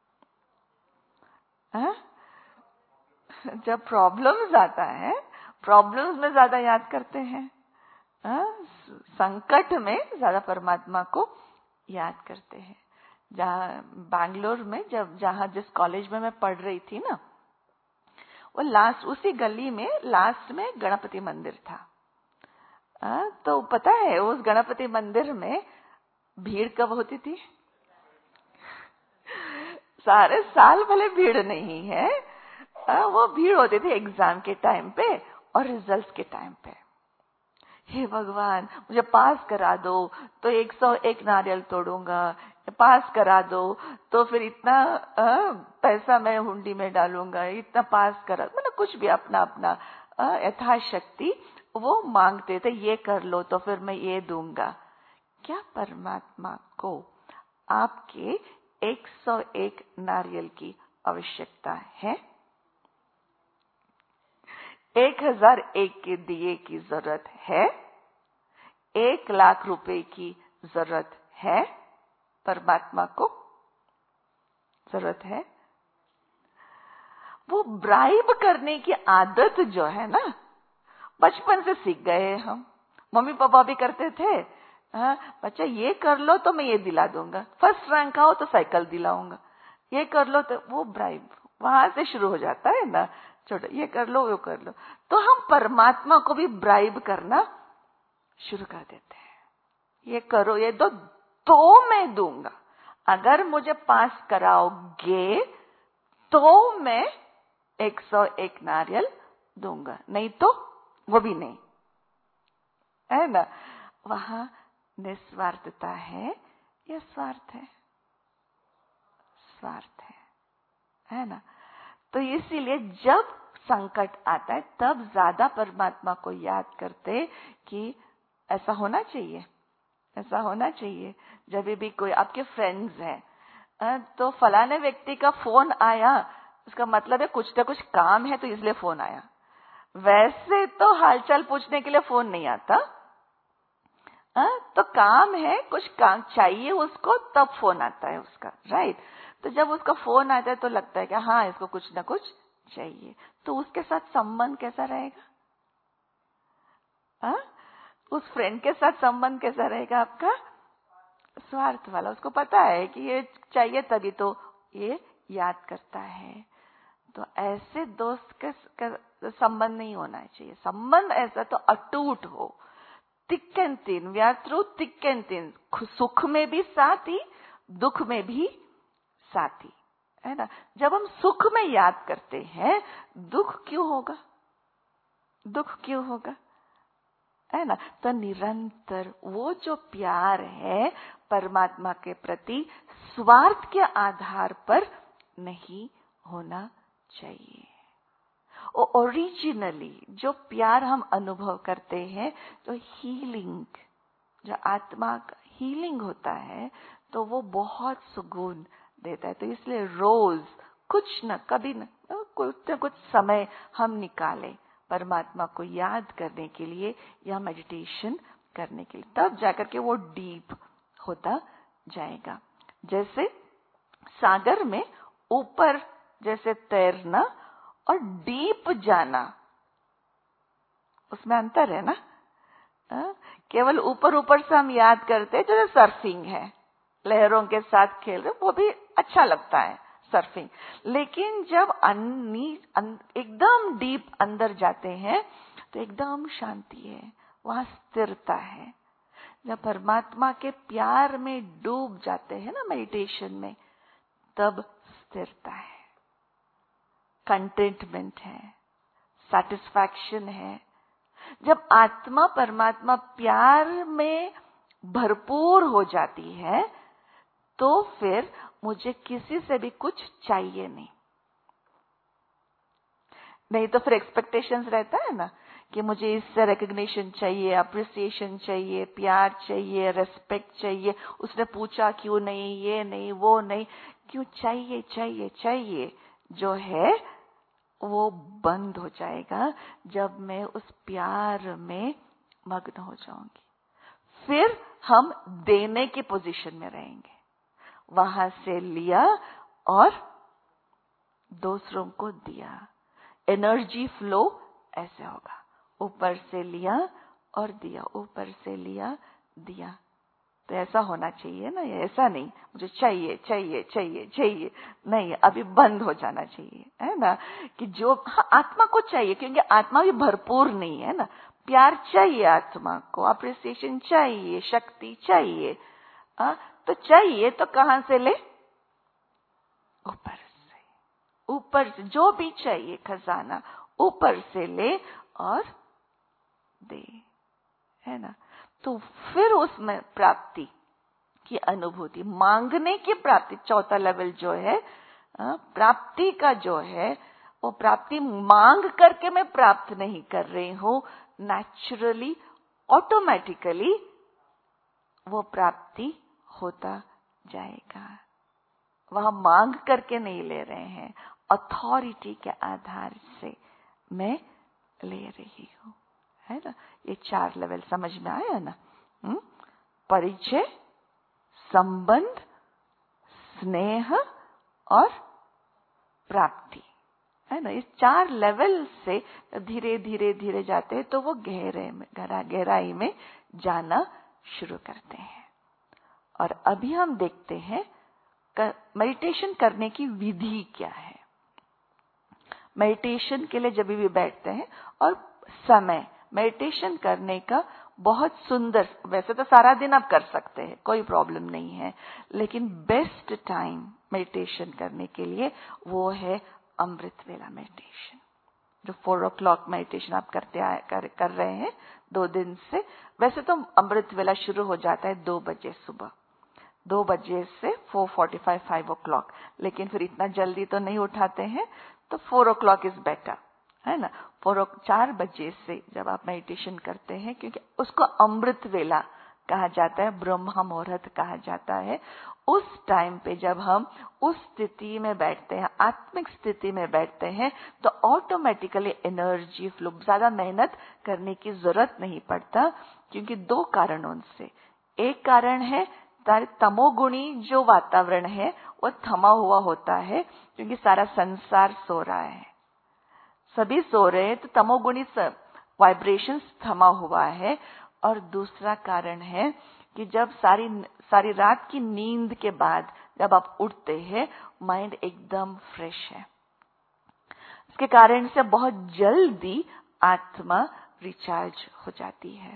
हाँ? जब प्रॉब्लम्स आता है, प्रॉब्लम्स में ज्यादा याद करते हैं, हाँ? संकट में ज्यादा परमात्मा को याद करते हैं। जहाँ बैंगलोर में, जब जहाँ जिस कॉलेज में मैं पढ़ रही थी ना, वो लास्ट उसी गली में लास्ट में गणपति मंदिर था। आ, तो पता है उस गणपति मंदिर में भीड़ कब होती थी? सारे साल भले भीड़ नहीं है, आ, वो भीड़ होती थी एग्जाम के टाइम पे और रिजल्ट्स के टाइम पे। हे भगवान मुझे पास करा दो तो एक सौ एक नारियल तोड़ूंगा, पास करा दो तो फिर इतना आ, पैसा मैं हुंडी में डालूंगा, इतना पास करा, मतलब कुछ भी अपना अपना यथाशक्ति वो मांगते थे, ये कर लो तो फिर मैं ये दूंगा। क्या परमात्मा को आपके एक सौ एक नारियल की आवश्यकता है? एक हजार एक के दिए की जरूरत है? एक लाख रुपए की जरूरत है? परमात्मा को जरूरत है। वो ब्राइब करने की आदत जो है ना, बचपन से सीख गए हम। मम्मी पापा भी करते थे, हाँ बच्चा ये कर लो तो मैं ये दिला दूंगा, फर्स्ट रैंक आओ तो साइकिल दिलाऊंगा, ये कर लो तो वो ब्राइब वहां से शुरू हो जाता है ना, छोटा ये कर लो वो कर लो। तो हम परमात्मा को भी ब्राइब करना शुरू कर देते हैं, ये करो ये दो तो मैं दूंगा, अगर मुझे पास कराओगे तो मैं एक सौ एक नारियल दूंगा, नहीं तो वो भी नहीं, है ना। वहां निस्वार्थता है या स्वार्थ है? स्वार्थ है, है ना। तो इसीलिए जब संकट आता है तब ज्यादा परमात्मा को याद करते कि ऐसा होना चाहिए, ऐसा होना चाहिए। जब भी कोई आपके फ्रेंड्स हैं तो फलाने व्यक्ति का फोन आया, उसका मतलब है कुछ ना कुछ काम है तो इसलिए फोन आया। वैसे तो हालचाल पूछने के लिए फोन नहीं आता, आ, तो काम है, कुछ काम चाहिए उसको, तब फोन आता है उसका, राइट। तो जब उसका फोन आता है तो लगता है कि हाँ इसको कुछ ना कुछ चाहिए, तो उसके साथ संबंध कैसा रहेगा? आ? उस फ्रेंड के साथ संबंध कैसा रहेगा आपका? स्वार्थ वाला। उसको पता है कि ये चाहिए तभी तो ये याद करता है। तो ऐसे दोस्त के संबंध नहीं होना चाहिए। संबंध ऐसा तो अटूट हो, thick and thin, we are through thick and thin, सुख में भी साथी, दुख में भी साथी, है ना। जब हम सुख में याद करते हैं, दुख क्यों होगा? दुख क्यों होगा, है ना। तो निरंतर वो जो प्यार है परमात्मा के प्रति, स्वार्थ के आधार पर नहीं होना चाहिए। ओरिजिनली जो प्यार हम अनुभव करते हैं, जो हीलिंग, जो आत्मा का हीलिंग होता है, तो वो बहुत सुकून देता है। तो इसलिए रोज कुछ न कभी न कुछ न कुछ समय हम निकालें परमात्मा को याद करने के लिए या मेडिटेशन करने के लिए, तब जाकर के वो डीप होता जाएगा। जैसे सागर में ऊपर जैसे तैरना और डीप जाना, उसमें अंतर है ना। आ? केवल ऊपर ऊपर से हम याद करते हैं, जैसे सर्फिंग है, लहरों के साथ खेल रहे, वो भी अच्छा लगता है सर्फिंग। लेकिन जब एकदम डीप अंदर जाते हैं तो एकदम शांति है, वहां स्थिरता है। जब परमात्मा के प्यार में डूब जाते हैं ना मेडिटेशन में, तब स्थिरता है, कंटेंटमेंट है, सैटिस्फैक्शन है। जब आत्मा परमात्मा प्यार में भरपूर हो जाती है तो फिर मुझे किसी से भी कुछ चाहिए नहीं। नहीं तो फिर एक्सपेक्टेशंस रहता है ना कि मुझे इससे रिकग्निशन चाहिए, अप्रिसिएशन चाहिए, प्यार चाहिए, रेस्पेक्ट चाहिए, उसने पूछा क्यों नहीं, ये नहीं वो नहीं, क्यों चाहिए चाहिए चाहिए जो है वो बंद हो जाएगा जब मैं उस प्यार में मग्न हो जाऊंगी। फिर हम देने की पोजीशन में रहेंगे, वहां से लिया और दूसरों को दिया, एनर्जी फ्लो ऐसे होगा, ऊपर से लिया और दिया, ऊपर से लिया दिया। तो ऐसा होना चाहिए ना, ऐसा नहीं मुझे चाहिए चाहिए चाहिए चाहिए, नहीं, अभी बंद हो जाना चाहिए, है ना। कि जो हाँ, आत्मा को चाहिए, क्योंकि आत्मा भी भरपूर नहीं है ना। प्यार चाहिए आत्मा को, अप्रिसिएशन चाहिए, शक्ति चाहिए, आ, तो चाहिए तो कहां से ले? ऊपर से। ऊपर से जो भी चाहिए खजाना ऊपर से ले और दे, है ना। तो फिर उसमें प्राप्ति की अनुभूति, मांगने की प्राप्ति, चौथा लेवल जो है प्राप्ति का जो है, वो प्राप्ति मांग करके मैं प्राप्त नहीं कर रही हूं, नेचुरली ऑटोमेटिकली वो प्राप्ति होता जाएगा। वहां मांग करके नहीं ले रहे हैं, अथॉरिटी के आधार से मैं ले रही हूं, है ना। ये चार लेवल समझ में आया ना। हुँ? परिचय, संबंध स्नेह और प्राप्ति, है ना। इस चार लेवल से धीरे धीरे धीरे जाते हैं तो वो गहरे में गहरा गहराई में जाना शुरू करते हैं। और अभी हम देखते हैं मेडिटेशन करने की विधि क्या है। मेडिटेशन के लिए जब भी बैठते हैं और समय, मेडिटेशन करने का बहुत सुंदर, वैसे तो सारा दिन आप कर सकते हैं, कोई प्रॉब्लम नहीं है, लेकिन बेस्ट टाइम मेडिटेशन करने के लिए वो है अमृत वेला मेडिटेशन। जो फोर ओ क्लॉक मेडिटेशन आप करते आए कर, कर रहे हैं दो दिन से, वैसे तो अमृत वेला शुरू हो जाता है दो बजे सुबह, दो बजे से four forty five five o'clock, लेकिन फिर इतना जल्दी तो नहीं उठाते हैं, तो four o'clock is better, है ना। फोर चार बजे से जब आप मेडिटेशन करते हैं, क्योंकि उसको अमृत वेला कहा जाता है, ब्रह्म मुहूर्त कहा जाता है। उस टाइम पे जब हम उस स्थिति में बैठते हैं, आत्मिक स्थिति में बैठते हैं, तो ऑटोमेटिकली एनर्जी फ्लो, ज्यादा मेहनत करने की जरूरत नहीं पड़ता, क्योंकि दो कारणों से। एक कारण है तमोगुणी जो वातावरण है वो थमा हुआ होता है, क्योंकि सारा संसार सो रहा है, सभी सो रहे हैं, तो तमोगुणी वाइब्रेशंस थमा हुआ है। और दूसरा कारण है कि जब सारी सारी रात की नींद के बाद जब आप उठते हैं, माइंड एकदम फ्रेश है। इसके कारण से बहुत जल्दी आत्मा रिचार्ज हो जाती है।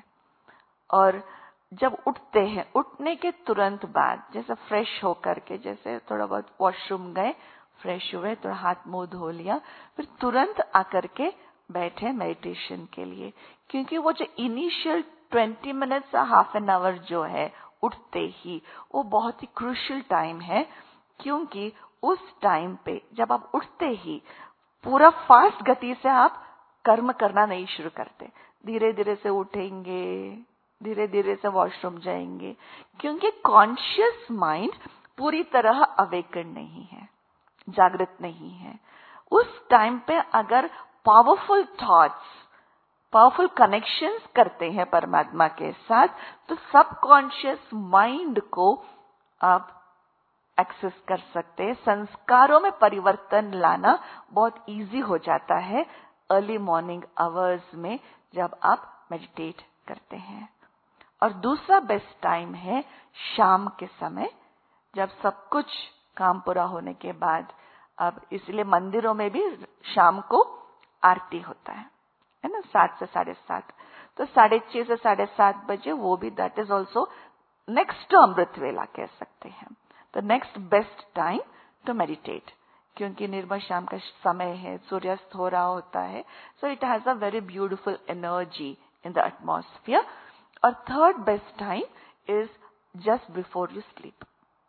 और जब उठते हैं, उठने के तुरंत बाद जैसे फ्रेश होकर के, जैसे थोड़ा बहुत वॉशरूम गए, फ्रेश हुए, थोड़ा हाथ मुंह धो लिया, फिर तुरंत आकर के बैठे मेडिटेशन के लिए। क्योंकि वो जो इनिशियल ट्वेंटी मिनट्स या हाफ एन आवर जो है उठते ही, वो बहुत ही क्रूशियल टाइम है। क्योंकि उस टाइम पे जब आप उठते ही पूरा फास्ट गति से आप कर्म करना नहीं शुरू करते, धीरे धीरे से उठेंगे, धीरे धीरे से वॉशरूम जाएंगे, क्योंकि कॉन्शियस माइंड पूरी तरह अवेकन नहीं है, जागृत नहीं है। उस टाइम पे अगर पावरफुल थॉट्स, पावरफुल कनेक्शंस करते हैं परमात्मा के साथ, तो सबकॉन्शियस माइंड को आप एक्सेस कर सकते हैं। संस्कारों में परिवर्तन लाना बहुत इजी हो जाता है अर्ली मॉर्निंग आवर्स में जब आप मेडिटेट करते हैं। और दूसरा बेस्ट टाइम है शाम के समय, जब सब कुछ काम पूरा होने के बाद। अब इसलिए मंदिरों में भी शाम को आरती होता है, है ना, सात से साढ़े सात। तो साढ़े छह से साढ़े सात बजे वो भी, that is also next to अमृत वेला कह सकते हैं। तो next best time to meditate, क्योंकि निर्मल शाम का समय है, सूर्यास्त हो रहा होता है। So it has a very beautiful energy in the atmosphere. और third best time is just before you sleep.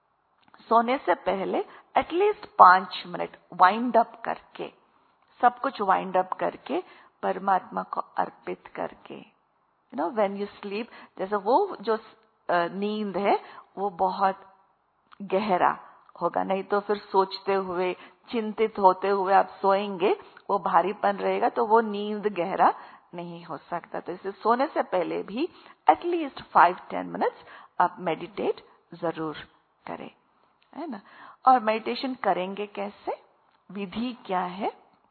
सोने से पहले एटलीस्ट पांच मिनट वाइंड अप करके, सब कुछ वाइंड अप करके, परमात्मा को अर्पित करके, you know when you sleep, जैसे वो जो नींद है वो बहुत गहरा होगा, नहीं तो फिर सोचते हुए, चिंतित होते हुए आप सोएंगे, वो भारीपन रहेगा, तो वो नींद गहरा नहीं हो सकता। तो इसे सोने से पहले भी एटलीस्ट फाइव टेन मिनट्स आप मेडिटेट जरूर करें, है ना। और मेडिटेशन करेंगे कैसे, विधि क्या है,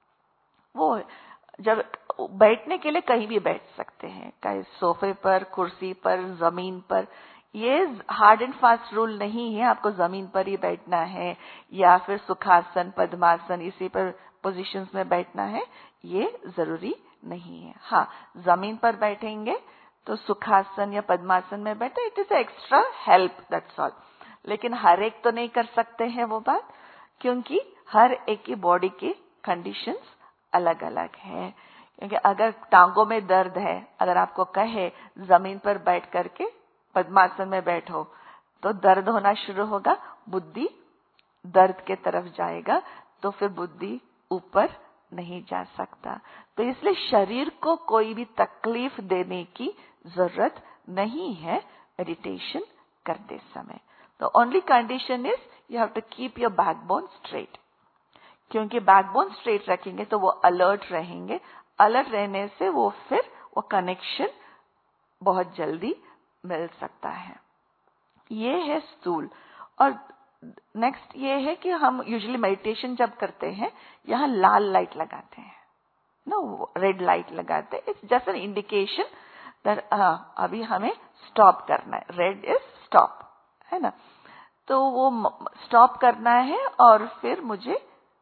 वो जब बैठने के लिए कहीं भी बैठ सकते हैं, चाहे सोफे पर, कुर्सी पर, जमीन पर। ये हार्ड एंड फास्ट रूल नहीं है आपको जमीन पर ही बैठना है या फिर सुखासन, पद्मासन, इसी पर पोजीशंस में बैठना है, ये जरूरी नहीं है। हाँ, जमीन पर बैठेंगे तो सुखासन या पद्मासन में बैठे, it is extra help, that's all. लेकिन हर एक तो नहीं कर सकते हैं वो बात, क्योंकि हर एक की बॉडी की कंडीशंस अलग अलग है। क्योंकि अगर टांगों में दर्द है, अगर आपको कहे जमीन पर बैठ करके पद्मासन में बैठो, तो दर्द होना शुरू होगा, बुद्धि दर्द के तरफ जाएगा, तो फिर बुद्धि ऊपर नहीं जा सकता। तो इसलिए शरीर को कोई भी तकलीफ देने की जरूरत नहीं है मेडिटेशन करते समय। तो only condition is you have to keep your backbone straight, क्योंकि बैकबोन स्ट्रेट रखेंगे तो वो अलर्ट रहेंगे। अलर्ट रहने से वो फिर वो कनेक्शन बहुत जल्दी मिल सकता है। ये है स्थूल। और नेक्स्ट ये है कि हम यूजुअली मेडिटेशन जब करते हैं यहाँ लाल लाइट लगाते हैं, नो रेड लाइट लगाते हैं. It's just an indication that अभी हमें स्टॉप करना है. रेड इज स्टॉप, है ना. तो वो स्टॉप करना है और फिर मुझे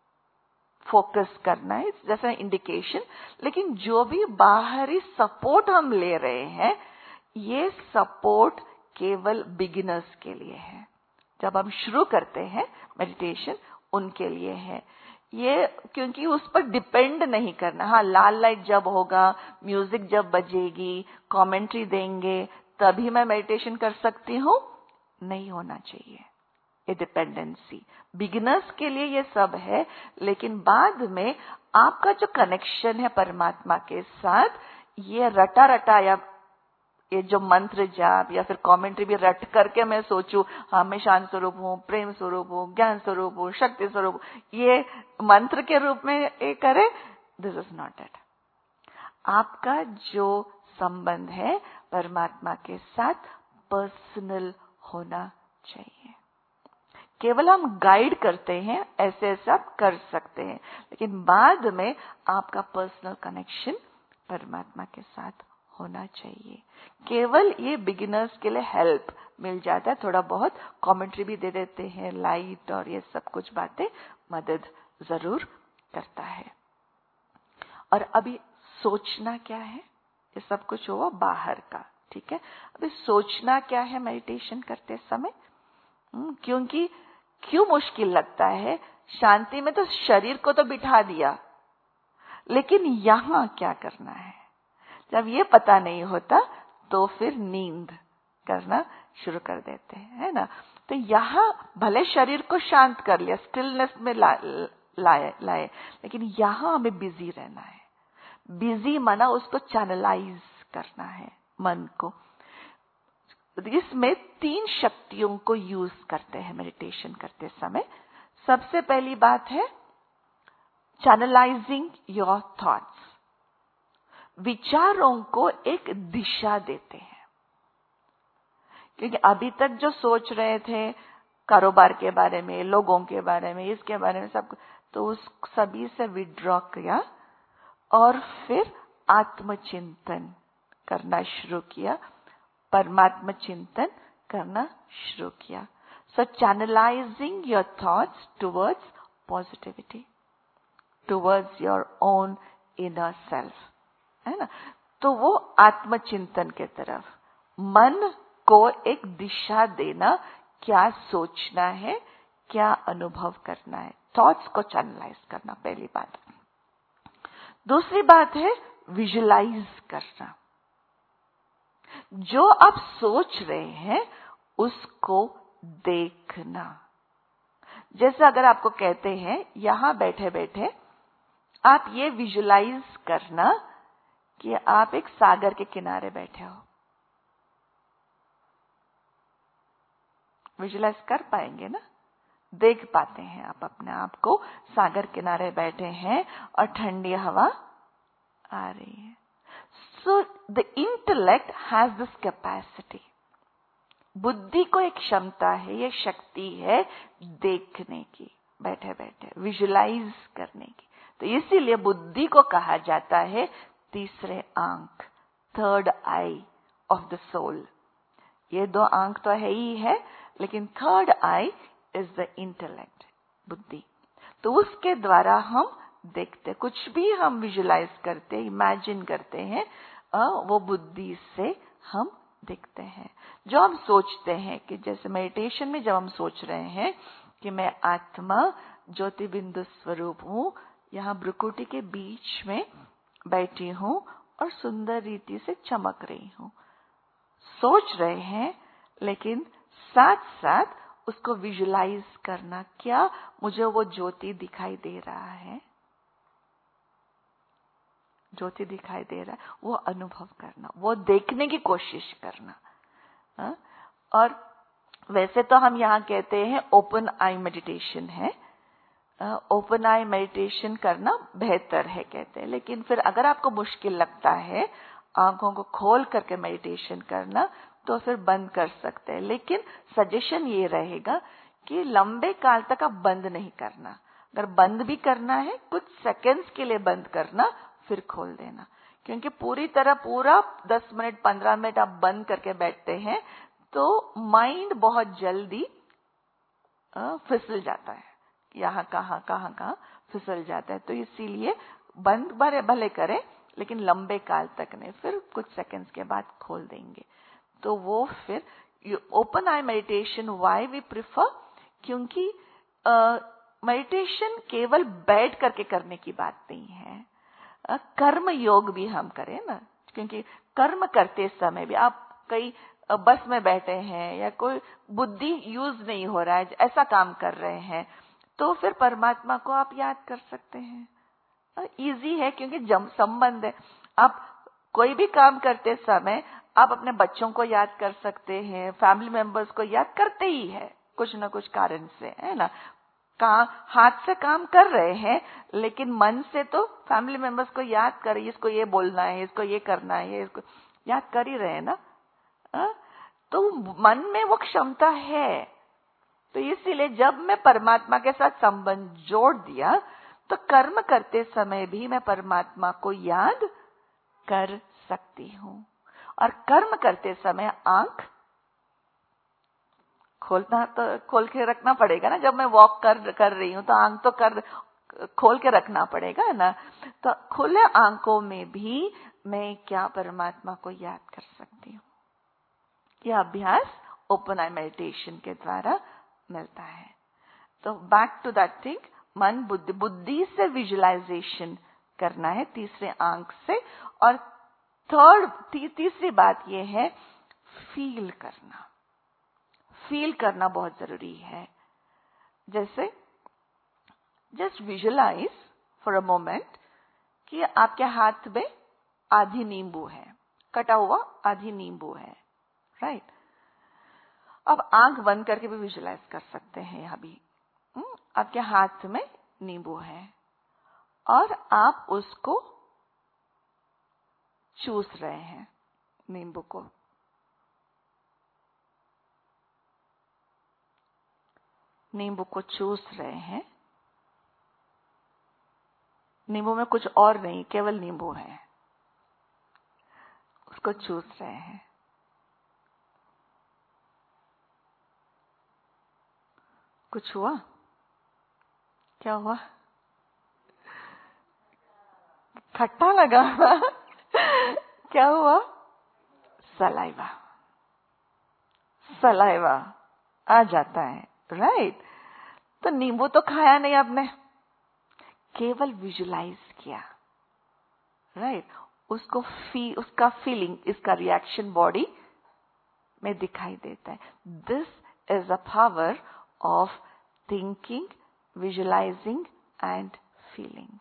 फोकस करना है. इट्स जैसे इंडिकेशन. लेकिन जो भी बाहरी सपोर्ट हम ले रहे हैं, ये सपोर्ट केवल बिगिनर्स के लिए है. जब हम शुरू करते हैं मेडिटेशन, उनके लिए है ये, क्योंकि उस पर डिपेंड नहीं करना. हाँ, लाल लाइट जब होगा, म्यूजिक जब बजेगी, कमेंट्री देंगे, तभी मैं मेडिटेशन कर सकती हूँ, नहीं होना चाहिए ये डिपेंडेंसी. बिगिनर्स के लिए ये सब है, लेकिन बाद में आपका जो कनेक्शन है परमात्मा के साथ, ये रटा रटा या ये जो मंत्र जाप या फिर कमेंट्री भी रट करके मैं सोचूं, हाँ मैं शांत स्वरूप हूँ, प्रेम स्वरूप हूँ, ज्ञान स्वरूप हूँ, शक्ति स्वरूप, ये मंत्र के रूप में ये करे, दिस इज नॉट इट. आपका जो संबंध है परमात्मा के साथ पर्सनल होना चाहिए. केवल हम गाइड करते हैं, ऐसे ऐसे आप कर सकते हैं, लेकिन बाद में आपका पर्सनल कनेक्शन परमात्मा के साथ होना चाहिए. केवल ये बिगिनर्स के लिए हेल्प मिल जाता है, थोड़ा बहुत कमेंट्री भी दे देते हैं, लाइट और ये सब कुछ बातें मदद जरूर करता है. और अभी सोचना क्या है, ये सब कुछ हुआ बाहर का, ठीक है. अभी सोचना क्या है मेडिटेशन करते समय, क्योंकि क्यों मुश्किल लगता है. शांति में तो शरीर को तो बिठा दिया, लेकिन यहाँ क्या करना है, जब ये पता नहीं होता तो फिर नींद करना शुरू कर देते हैं, है ना. तो यहाँ भले शरीर को शांत कर लिया, स्टिलनेस में ला, लाए लाए लेकिन यहाँ हमें बिजी रहना है. बिजी माना उसको चैनलाइज करना है मन को. इसमें तीन शक्तियों को यूज करते हैं मेडिटेशन करते समय. सबसे पहली बात है चैनलाइजिंग योर थॉट्स. विचारों को एक दिशा देते हैं, क्योंकि अभी तक जो सोच रहे थे कारोबार के बारे में, लोगों के बारे में, इसके बारे में सब, तो उस सभी से विड्रॉ किया और फिर आत्मचिंतन करना शुरू किया, परमात्मा चिंतन करना शुरू किया. So channelizing your thoughts towards positivity, towards your own inner self, है ना. तो वो आत्मचिंतन के तरफ मन को एक दिशा देना, क्या सोचना है, क्या अनुभव करना है, थॉट्स को चैनलाइज करना, पहली बात. दूसरी बात है विजुलाइज करना. जो आप सोच रहे हैं उसको देखना. जैसे अगर आपको कहते हैं यहां बैठे बैठे आप ये विजुलाइज करना कि आप एक सागर के किनारे बैठे हो, विजुलाइज कर पाएंगे ना, देख पाते हैं आप अपने आप को सागर किनारे बैठे हैं और ठंडी हवा आ रही है. So the intellect has this capacity. बुद्धि को एक क्षमता है, ये शक्ति है देखने की, बैठे बैठे विजुलाइज करने की. तो इसीलिए बुद्धि को कहा जाता है तीसरे आंख, third eye of the soul. ये दो आंख तो है ही है, लेकिन third eye is the intellect, बुद्धि. तो उसके द्वारा हम देखते, कुछ भी हम विजुलाइज करते, इमेजिन करते हैं, वो बुद्धि से हम देखते हैं. जो हम सोचते हैं कि जैसे मेडिटेशन में जब हम सोच रहे हैं कि मैं आत्मा ज्योति बिंदु स्वरूप हूँ, यहाँ भ्रुकुटी के बीच में बैठी हूँ और सुंदर रीति से चमक रही हूँ, सोच रहे हैं, लेकिन साथ साथ उसको विजुलाइज करना, क्या मुझे वो ज्योति दिखाई दे रहा है, ज्योति दिखाई दे रहा है, वो अनुभव करना, वो देखने की कोशिश करना. हा? और वैसे तो हम यहाँ कहते हैं ओपन आई मेडिटेशन है, ओपन आई मेडिटेशन करना बेहतर है कहते हैं. लेकिन फिर अगर आपको मुश्किल लगता है आंखों को खोल करके मेडिटेशन करना, तो फिर बंद कर सकते हैं. लेकिन सजेशन ये रहेगा कि लंबे काल तक आप बंद नहीं करना। अगर बंद भी करना है, कुछ सेकंड्स के लिए बंद करना, फिर खोल देना। क्योंकि पूरी तरह पूरा दस मिनट पंद्रह मिनट आप बंद करके बैठते हैं तो माइंड बहुत जल्दी फिसल जाता है, यहाँ कहाँ कहाँ कहाँ फिसल जाता है। तो इसीलिए बंद भले भले करें, लेकिन लंबे काल तक नहीं, फिर कुछ सेकंड्स के बाद खोल देंगे। तो वो फिर open eye meditation why we prefer, क्योंकि मेडिटेशन केवल बैठ करके करने की बात नहीं है, आ, कर्म योग भी हम करें ना। क्योंकि कर्म करते समय भी आप कई बस में बैठे हैं या कोई बुद्धि यूज नहीं हो रहा है, ऐसा काम कर रहे हैं, तो फिर परमात्मा को आप याद कर सकते हैं। इजी है, क्योंकि जम संबंध है। आप कोई भी काम करते समय आप अपने बच्चों को याद कर सकते हैं, फैमिली मेंबर्स को याद करते ही है कुछ ना कुछ कारण से, है ना। का हाथ से काम कर रहे हैं, लेकिन मन से तो फैमिली मेंबर्स को याद करें, इसको ये बोलना है, इसको ये करना है, इसको याद कर ही रहे हैं ना। आ? तो मन में वो क्षमता है। तो इसीलिए जब मैं परमात्मा के साथ संबंध जोड़ दिया, तो कर्म करते समय भी मैं परमात्मा को याद कर सकती हूँ। और कर्म करते समय आंख खोलना तो खोल के रखना पड़ेगा ना। जब मैं वॉक कर कर रही हूँ तो आंख तो कर खोल के रखना पड़ेगा ना। तो खुले आंखों में भी मैं क्या परमात्मा को याद कर सकती हूँ। यह अभ्यास ओपन आई मेडिटेशन के द्वारा मिलता है। तो बैक टू दैट थिंग, मन बुद्धि बुद्धि से विजुअलाइजेशन करना है, तीसरे आंख से। और थर्ड ती, तीसरी बात यह है फील करना। फील करना बहुत जरूरी है। जैसे just visualize for a moment कि आपके हाथ में आधी नींबू है, कटा हुआ आधी नींबू है, राइट right? अब आंख बंद करके भी विजुअलाइज कर सकते हैं। यहाँ भी हुँ? आपके हाथ में नींबू है और आप उसको चूस रहे हैं, नींबू को। नींबू को चूस रहे हैं। नींबू में कुछ और नहीं, केवल नींबू है, उसको चूस रहे हैं। कुछ हुआ? क्या हुआ? खट्टा लगा। क्या हुआ? सलाइवा सलाइवा आ जाता है, राइट। तो नींबू तो खाया नहीं आपने, केवल विजुलाइज किया, राइट। उसको फी उसका फीलिंग, इसका रिएक्शन बॉडी में दिखाई देता है। This is a power of thinking, visualizing and feeling.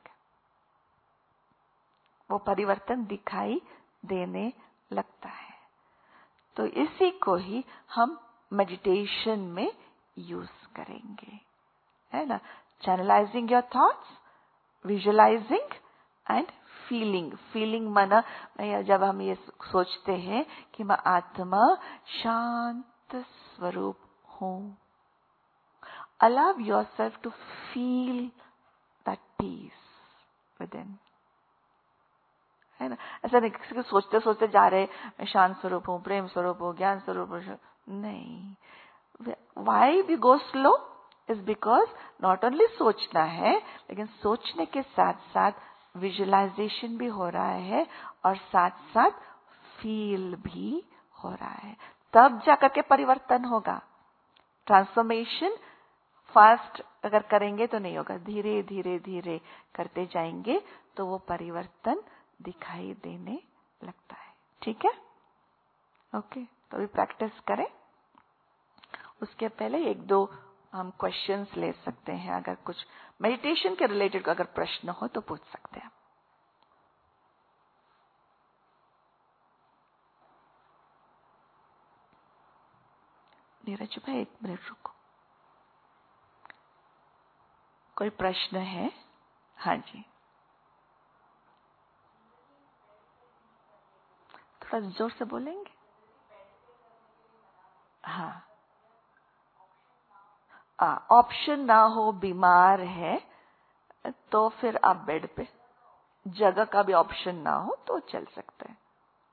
वो परिवर्तन दिखाई देने लगता है। तो इसी को ही हम मेडिटेशन में यूज करेंगे, है ना। Channelizing your thoughts, visualizing and feeling. Feeling माना जब हम ये सोचते हैं कि मैं आत्मा शांत स्वरूप हूं, allow yourself to feel that peace within, है ना। ऐसा नहीं किसी को सोचते सोचते जा रहे मैं शांत स्वरूप हूँ, प्रेम स्वरूप हूँ, ज्ञान स्वरूप हूँ, नहीं। Why we go slow is because not only सोचना है, लेकिन सोचने के साथ साथ विजुअलाइजेशन भी हो रहा है और साथ साथ फील भी हो रहा है। तब जाकर के परिवर्तन होगा। ट्रांसफॉर्मेशन फास्ट अगर करेंगे तो नहीं होगा, धीरे धीरे धीरे करते जाएंगे तो वो परिवर्तन दिखाई देने लगता है। ठीक है, ओके। तो अभी प्रैक्टिस करें। उसके पहले एक दो हम क्वेश्चंस ले सकते हैं। अगर कुछ मेडिटेशन के रिलेटेड अगर प्रश्न हो तो पूछ सकते हैं। नीरज भाई एक मिनट रुको, कोई प्रश्न है? हाँ जी, थोड़ा जोर से बोलेंगे। हाँ, ऑप्शन ना हो, बीमार है, तो फिर आप बेड पे, जगह का भी ऑप्शन ना हो तो चल सकते हैं.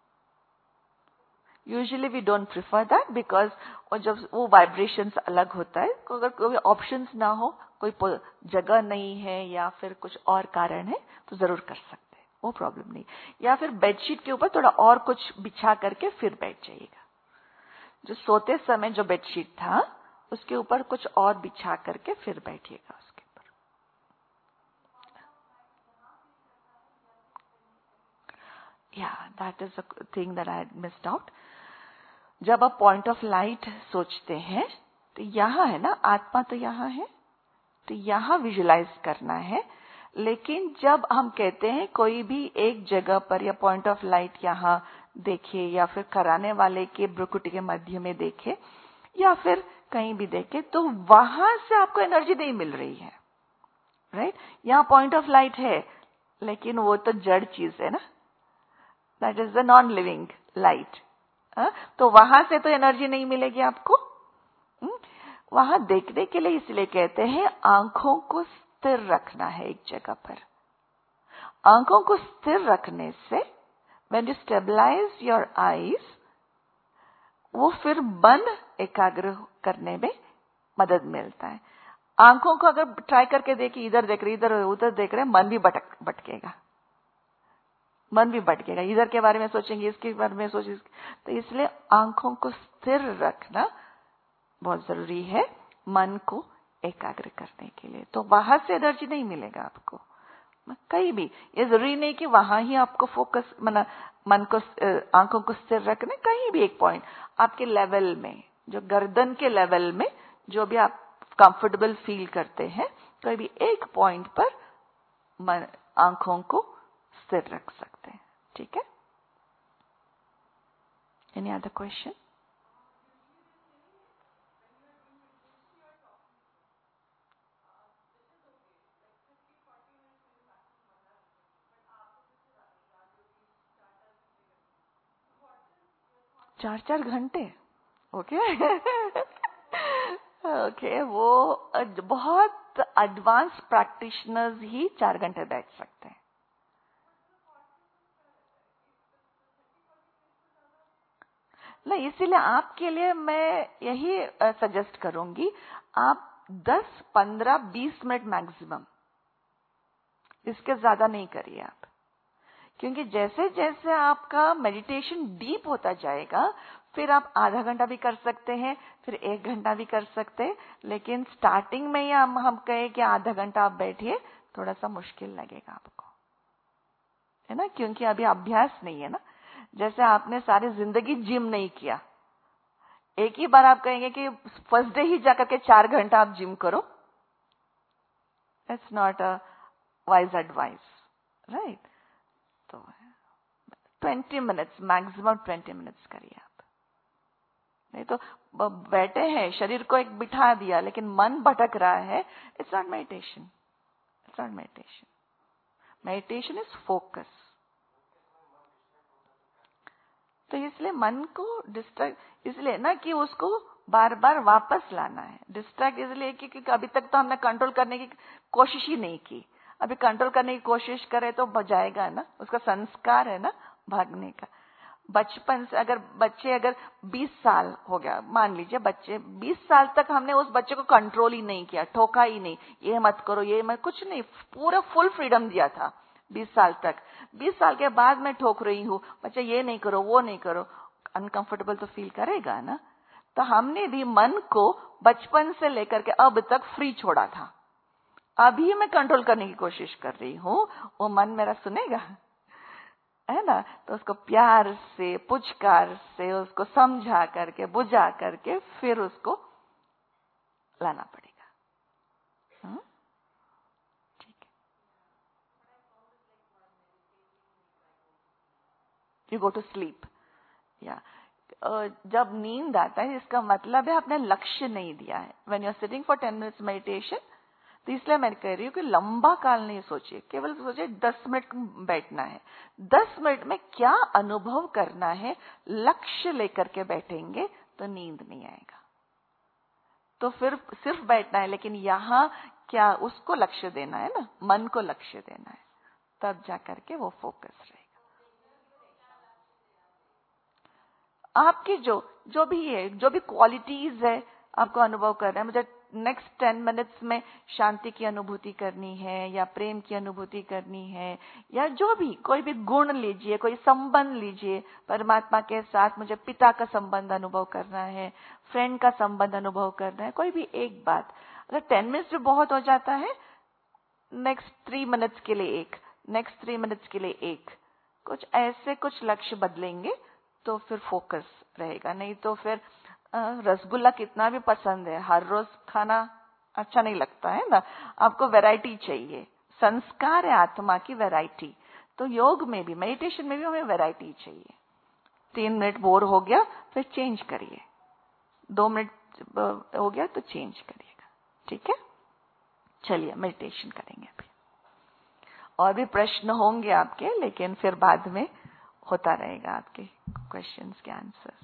Usually we don't prefer that because और जब वो वाइब्रेशंस अलग होता है, अगर कोई ऑप्शंस ना हो, कोई जगह नहीं है या फिर कुछ और कारण है तो जरूर कर सकते हैं, वो प्रॉब्लम नहीं. या फिर बेडशीट के ऊपर थोड़ा और कुछ बिछा करके फिर बैठ जाइएगा. जो सोते समय जो बेडशीट था उसके ऊपर कुछ और बिछा करके फिर बैठिएगा उसके ऊपर. या that is a thing that I missed out. जब आप पॉइंट ऑफ लाइट सोचते हैं तो यहाँ है ना, आत्मा तो यहाँ है, तो यहाँ विजुलाइज करना है. लेकिन जब हम कहते हैं कोई भी एक जगह पर या पॉइंट ऑफ लाइट यहाँ देखे या फिर कराने वाले के भ्रुकुटी के मध्य में देखे या फिर कहीं भी देखे, तो वहां से आपको एनर्जी नहीं मिल रही है. Right right? यहाँ पॉइंट ऑफ लाइट है लेकिन वो तो जड़ चीज है ना, that is the non living light. तो वहां से तो एनर्जी नहीं मिलेगी आपको. हुँ? वहां देखने के लिए इसलिए कहते हैं आंखों को स्थिर रखना है एक जगह पर. आंखों को स्थिर रखने से when you stabilize your eyes, वो फिर मन एकाग्र करने में मदद मिलता है. आंखों को अगर ट्राई करके देखिए, इधर देख रहे इधर उधर देख रहे, मन भी भटक भटकेगा मन भी भटकेगा. इधर के बारे में सोचेंगे, इसके बारे में सोचेंगे. तो इसलिए आंखों को स्थिर रखना बहुत जरूरी है मन को एकाग्र करने के लिए. तो बाहर से एनर्जी नहीं मिलेगा आपको कहीं भी. ये जरूरी नहीं कि वहां ही आपको फोकस, मना मन को, आंखों को स्थिर रखने. कहीं भी एक पॉइंट आपके लेवल में, जो गर्दन के लेवल में जो भी आप कंफर्टेबल फील करते हैं, कोई भी एक पॉइंट पर मन, आंखों को स्थिर रख सकते हैं. ठीक है. Any other question? चार चार घंटे ओके ओके. वो बहुत एडवांस प्रैक्टिशनर्स ही चार घंटे बैठ सकते हैं. नहीं, इसीलिए आपके लिए मैं यही सजेस्ट करूंगी, आप दस, पंद्रह, बीस मिनट मैक्सिमम, इसके ज्यादा नहीं करिए आप. क्योंकि जैसे जैसे आपका मेडिटेशन डीप होता जाएगा, फिर आप आधा घंटा भी कर सकते हैं, फिर एक घंटा भी कर सकते हैं. लेकिन स्टार्टिंग में ही हम हम कहें कि आधा घंटा आप बैठिए, थोड़ा सा मुश्किल लगेगा आपको, है ना. क्योंकि अभी अभ्यास नहीं है ना. जैसे आपने सारी जिंदगी जिम नहीं किया, एक ही बार आप कहेंगे कि फर्स्ट डे ही जाकर के चार घंटा आप जिम करो, it's not a wise advice. Right. तो twenty minutes maximum, twenty minutes करिए आप. नहीं तो बैठे हैं, शरीर को एक बिठा दिया लेकिन मन भटक रहा है, it's not meditation. It's not meditation. Meditation is focus. तो इसलिए मन को डिस्ट्रैक्ट इसलिए ना कि उसको बार बार वापस लाना है. डिस्ट्रैक्ट इसलिए क्योंकि अभी तक तो हमने कंट्रोल करने की कोशिश ही नहीं की. अभी कंट्रोल करने की कोशिश करे तो बजाएगा ना, उसका संस्कार है ना भागने का. बचपन से अगर बच्चे अगर बीस साल हो गया, मान लीजिए बच्चे बीस साल तक हमने उस बच्चे को कंट्रोल ही नहीं किया, ठोका ही नहीं, ये मत करो ये मत, कुछ नहीं, पूरा फुल फ्रीडम दिया था बीस साल तक. बीस साल के बाद मैं ठोक रही हूँ, बच्चा ये नहीं करो वो नहीं करो, अनकंफर्टेबल तो फील करेगा ना. तो हमने भी मन को बचपन से लेकर के अब तक फ्री छोड़ा था. अभी मैं कंट्रोल करने की कोशिश कर रही हूँ, वो मन मेरा सुनेगा, है ना. तो उसको प्यार से, पुचकार से, उसको समझा करके, बुझा करके फिर उसको लाना पड़ेगा. हुँ? ठीक है. You go to sleep. या जब नींद आता है, इसका मतलब है आपने लक्ष्य नहीं दिया है. When you are sitting for ten minutes meditation, तो इसलिए मैं कह रही हूँ कि लंबा काल नहीं सोचिए, केवल सोचिए दस मिनट बैठना है. दस मिनट में क्या अनुभव करना है, लक्ष्य लेकर के बैठेंगे तो नींद नहीं आएगा. तो फिर सिर्फ बैठना है, लेकिन यहाँ क्या उसको लक्ष्य देना है ना, मन को लक्ष्य देना है, तब जाकर के वो फोकस रहेगा। आपकी जो जो भी है, जो भी क्वालिटीज है आपको अनुभव कर रहे हैं, मुझे नेक्स्ट टेन मिनट्स में शांति की अनुभूति करनी है या प्रेम की अनुभूति करनी है, या जो भी कोई भी गुण लीजिए, कोई संबंध लीजिए, परमात्मा के साथ मुझे पिता का संबंध अनुभव करना है, फ्रेंड का संबंध अनुभव करना है, कोई भी एक बात। अगर टेन मिनट्स में बहुत हो जाता है, नेक्स्ट थ्री मिनट्स के लिए एक, नेक्स्ट थ्री मिनट्स के लिए एक, कुछ ऐसे कुछ लक्ष्य बदलेंगे तो फिर फोकस रहेगा। नहीं तो फिर रसगुल्ला कितना भी पसंद है, हर रोज खाना अच्छा नहीं लगता है ना, आपको वैरायटी चाहिए। संस्कार है आत्मा की वैरायटी, तो योग में भी, मेडिटेशन में भी हमें वैरायटी चाहिए। तीन मिनट बोर हो गया फिर चेंज करिए, दो मिनट हो गया तो चेंज करिएगा, ठीक है। चलिए मेडिटेशन करेंगे अभी। और भी प्रश्न होंगे आपके, लेकिन फिर बाद में होता रहेगा आपके क्वेश्चंस के आंसर्स।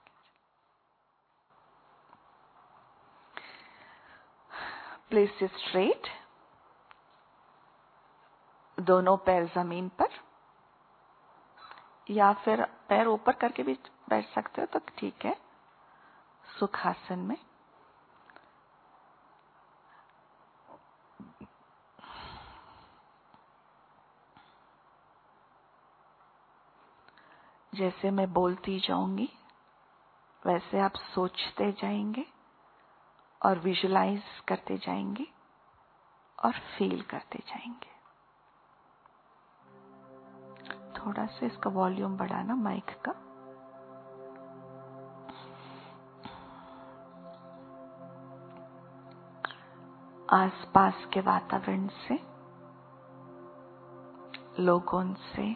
प्लेस सिट स्ट्रेट, दोनों पैर जमीन पर, या फिर पैर ऊपर करके भी बैठ सकते हो तो ठीक है। सुखासन में जैसे मैं बोलती जाऊंगी वैसे आप सोचते जाएंगे और विजुलाइज करते जाएंगे और फील करते जाएंगे। थोड़ा सा इसका वॉल्यूम बढ़ाना माइक का। आसपास के वातावरण से, लोगों से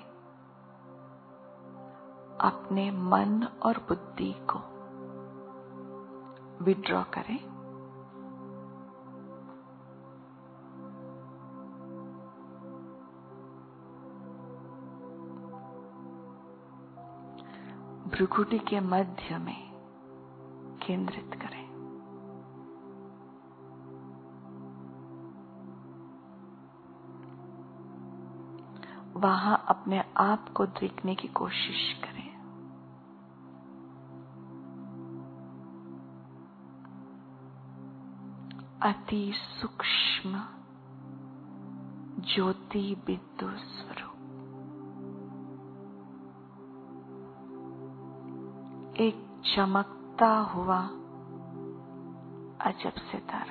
अपने मन और बुद्धि को विड्रॉ करें। भ्रुकुटी के मध्य में केंद्रित करें। वहां अपने आप को देखने की कोशिश करें। अति सूक्ष्म ज्योति बिंदु स्वरूप, एक चमकता हुआ अजब सितारा।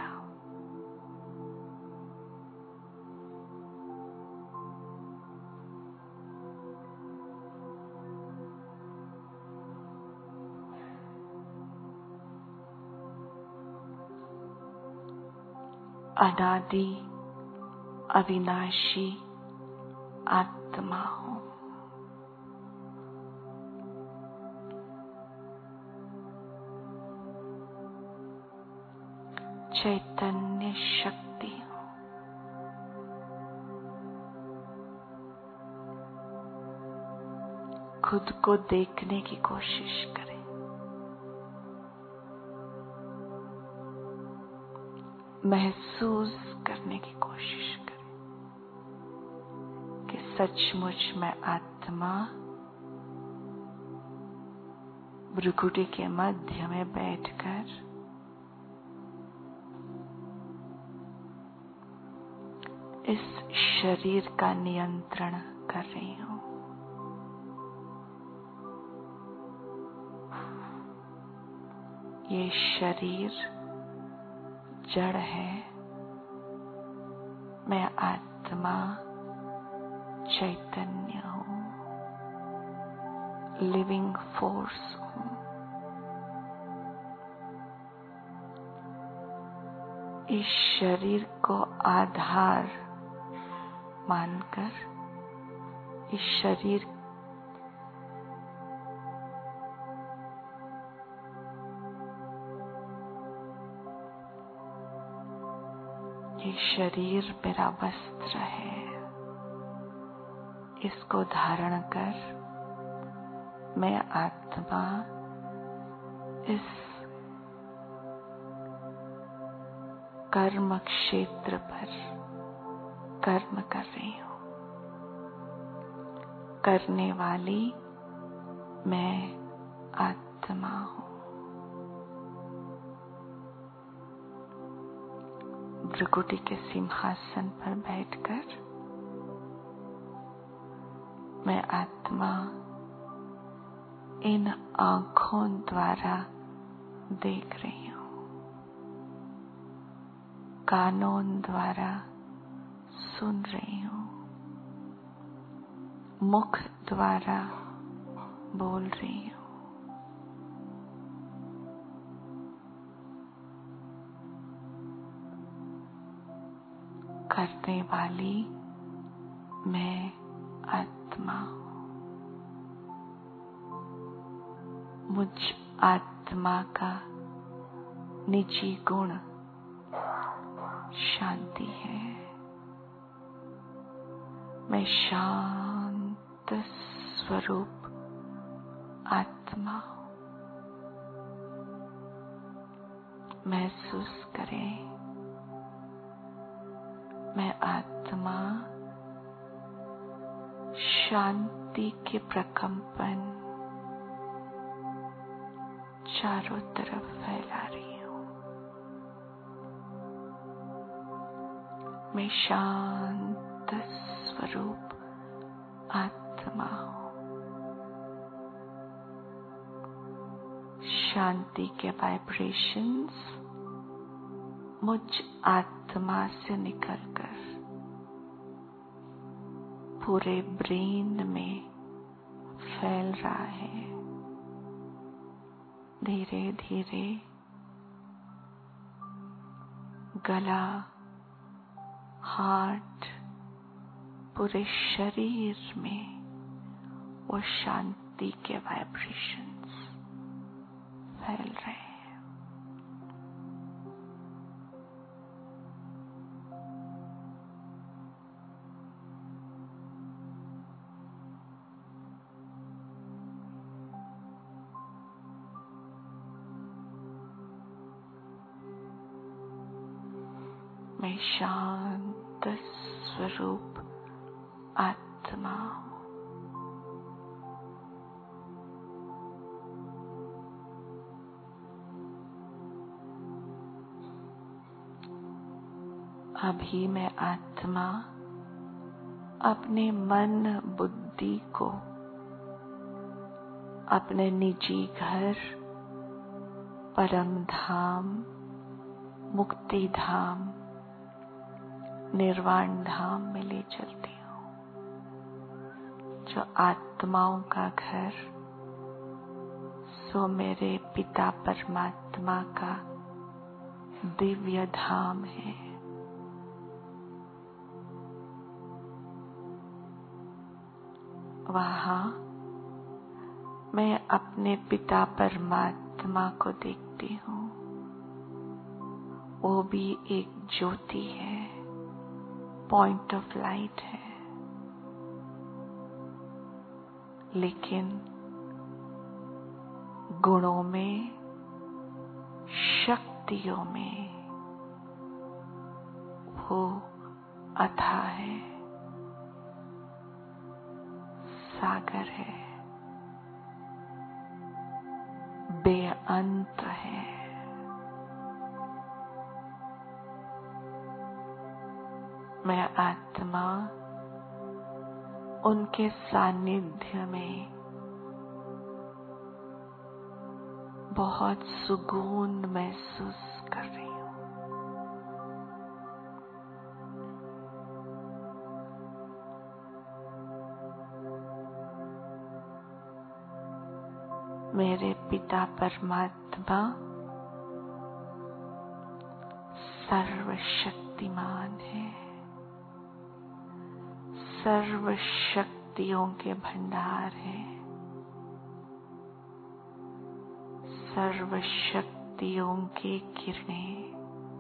अनादि अविनाशी आत्मा हूं। चैतन्य शक्ति हूं। खुद को देखने की कोशिश करें। महसूस करने की कोशिश करें कि सचमुच में आत्मा भ्रुकुटी के मध्य में बैठकर इस शरीर का नियंत्रण कर रही हूं। ये शरीर जड़ है, मैं आत्मा चैतन्य हूं, लिविंग फोर्स हूं। इस शरीर को आधार मानकर, इस शरीर ये शरीर मेरा वस्त्र है, इसको धारण कर मैं आत्मा इस कर्म क्षेत्र पर कर्म कर रही हूं। करने वाली मैं आत्मा हूं। भृकुटी के सिंहासन पर बैठकर मैं आत्मा इन आंखों द्वारा देख रही हूं, कानों द्वारा सुन रही हूं, मुख द्वारा बोल रही हूं। करने वाली मैं आत्मा हूं। मुझ आत्मा का निजी गुण शांति है। मैं शांत स्वरूप आत्मा हूं। महसूस करें, मैं आत्मा शांति के प्रकंपन चारों तरफ फैला रही हूं। मैं शांत स्वरूप आत्मा हूं। शांति के वाइब्रेशंस मुझ आत्मा से निकलकर पूरे ब्रेन में फैल रहा है। धीरे धीरे गला, हार्ट, पूरे शरीर में वो शांति के वाइब्रेशंस फैल रहे हैं। मैं शांत स्वरूप आत्मा हूं। अभी मैं आत्मा अपने मन बुद्धि को अपने निजी घर, परम धाम, मुक्ति धाम, निर्वाण धाम में ले चलती हूँ, जो आत्माओं का घर, सो मेरे पिता परमात्मा का दिव्य धाम है। वहां मैं अपने पिता परमात्मा को देखती हूँ। वो भी एक ज्योति है, पॉइंट ऑफ लाइट है, लेकिन गुणों में, शक्तियों में वो अथाह है, सागर है, बेअंत है। मैं आत्मा उनके सानिध्य में बहुत सुकून महसूस कर रही हूं। मेरे पिता परमात्मा सर्वशक्तिमान है, सर्व शक्तियों के भंडार है, सर्व शक्तियों की किरणें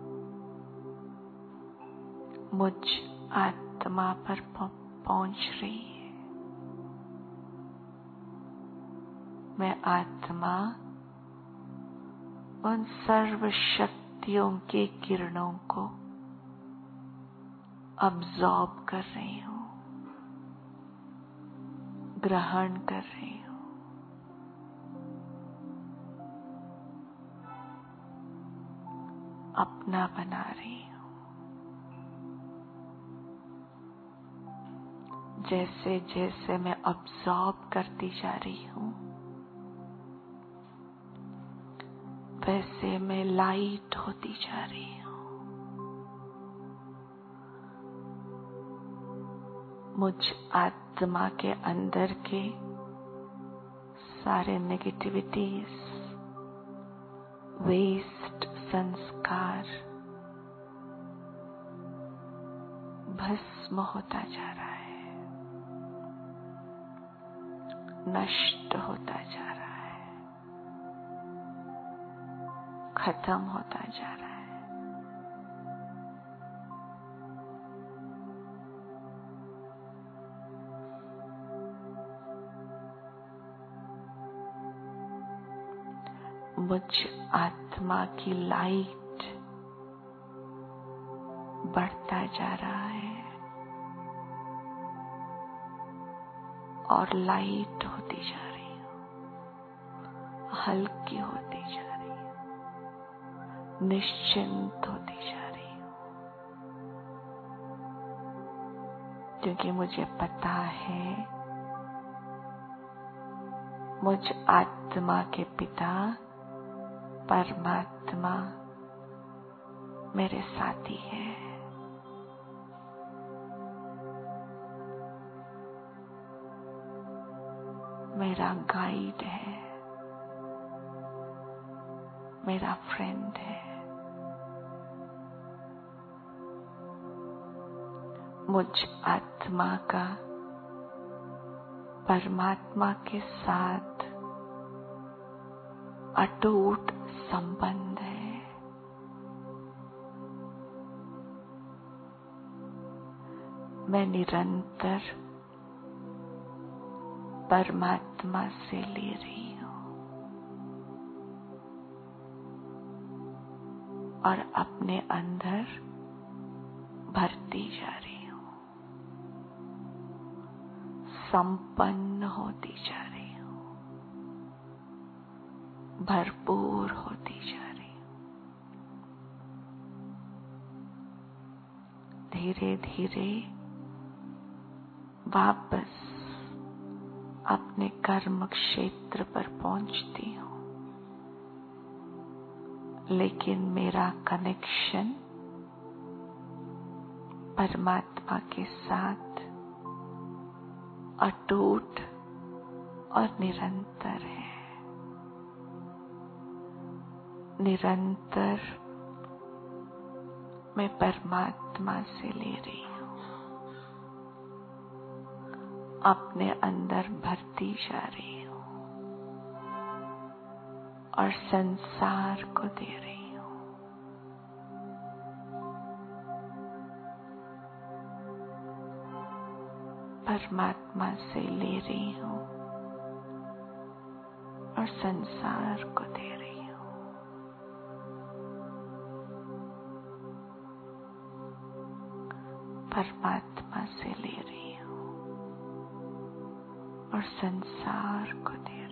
मुझ आत्मा पर पहुंच रही है। मैं आत्मा उन सर्व शक्ति शक्तियों के किरणों को अब्सॉर्ब कर रही हूं, ग्रहण कर रही हूं। अपना बना रही हूं। जैसे जैसे मैं अब्सॉर्ब करती जा रही हूं, वैसे मैं लाइट होती जा रही हूं। मुझ आत्मा के अंदर के सारे नेगेटिविटीज, वेस्ट संस्कार भस्म होता जा रहा है, नष्ट होता जा रहा है, खत्म होता जा रहा है। मुझ आत्मा की लाइट बढ़ता जा रहा है और लाइट होती जा रही हूं, हल्की होती जा रही हूं, निश्चिंत होती जा रही हूं, क्योंकि मुझे पता है मुझ आत्मा के पिता परमात्मा मेरे साथी है। मेरा गाइड है, मेरा फ्रेंड है। मुझ आत्मा का परमात्मा के साथ अटूट संबंध है। मैं निरंतर परमात्मा से ले रही हूं और अपने अंदर भरती जा रही हूं, संपन्न होती जा रही हूं, भरपूर होती जा रही हूं। धीरे धीरे वापस अपने कर्म क्षेत्र पर पहुंचती हूं, लेकिन मेरा कनेक्शन परमात्मा के साथ अटूट और निरंतर है। निरंतर मैं परमात्मा से ले रही हूं, अपने अंदर भरती जा रही हूं और संसार को दे रही हूं। परमात्मा से ले रही हूं और संसार को दे रही हूं। परमात्मा से ले रही हूं और संसार को दे रही हूं।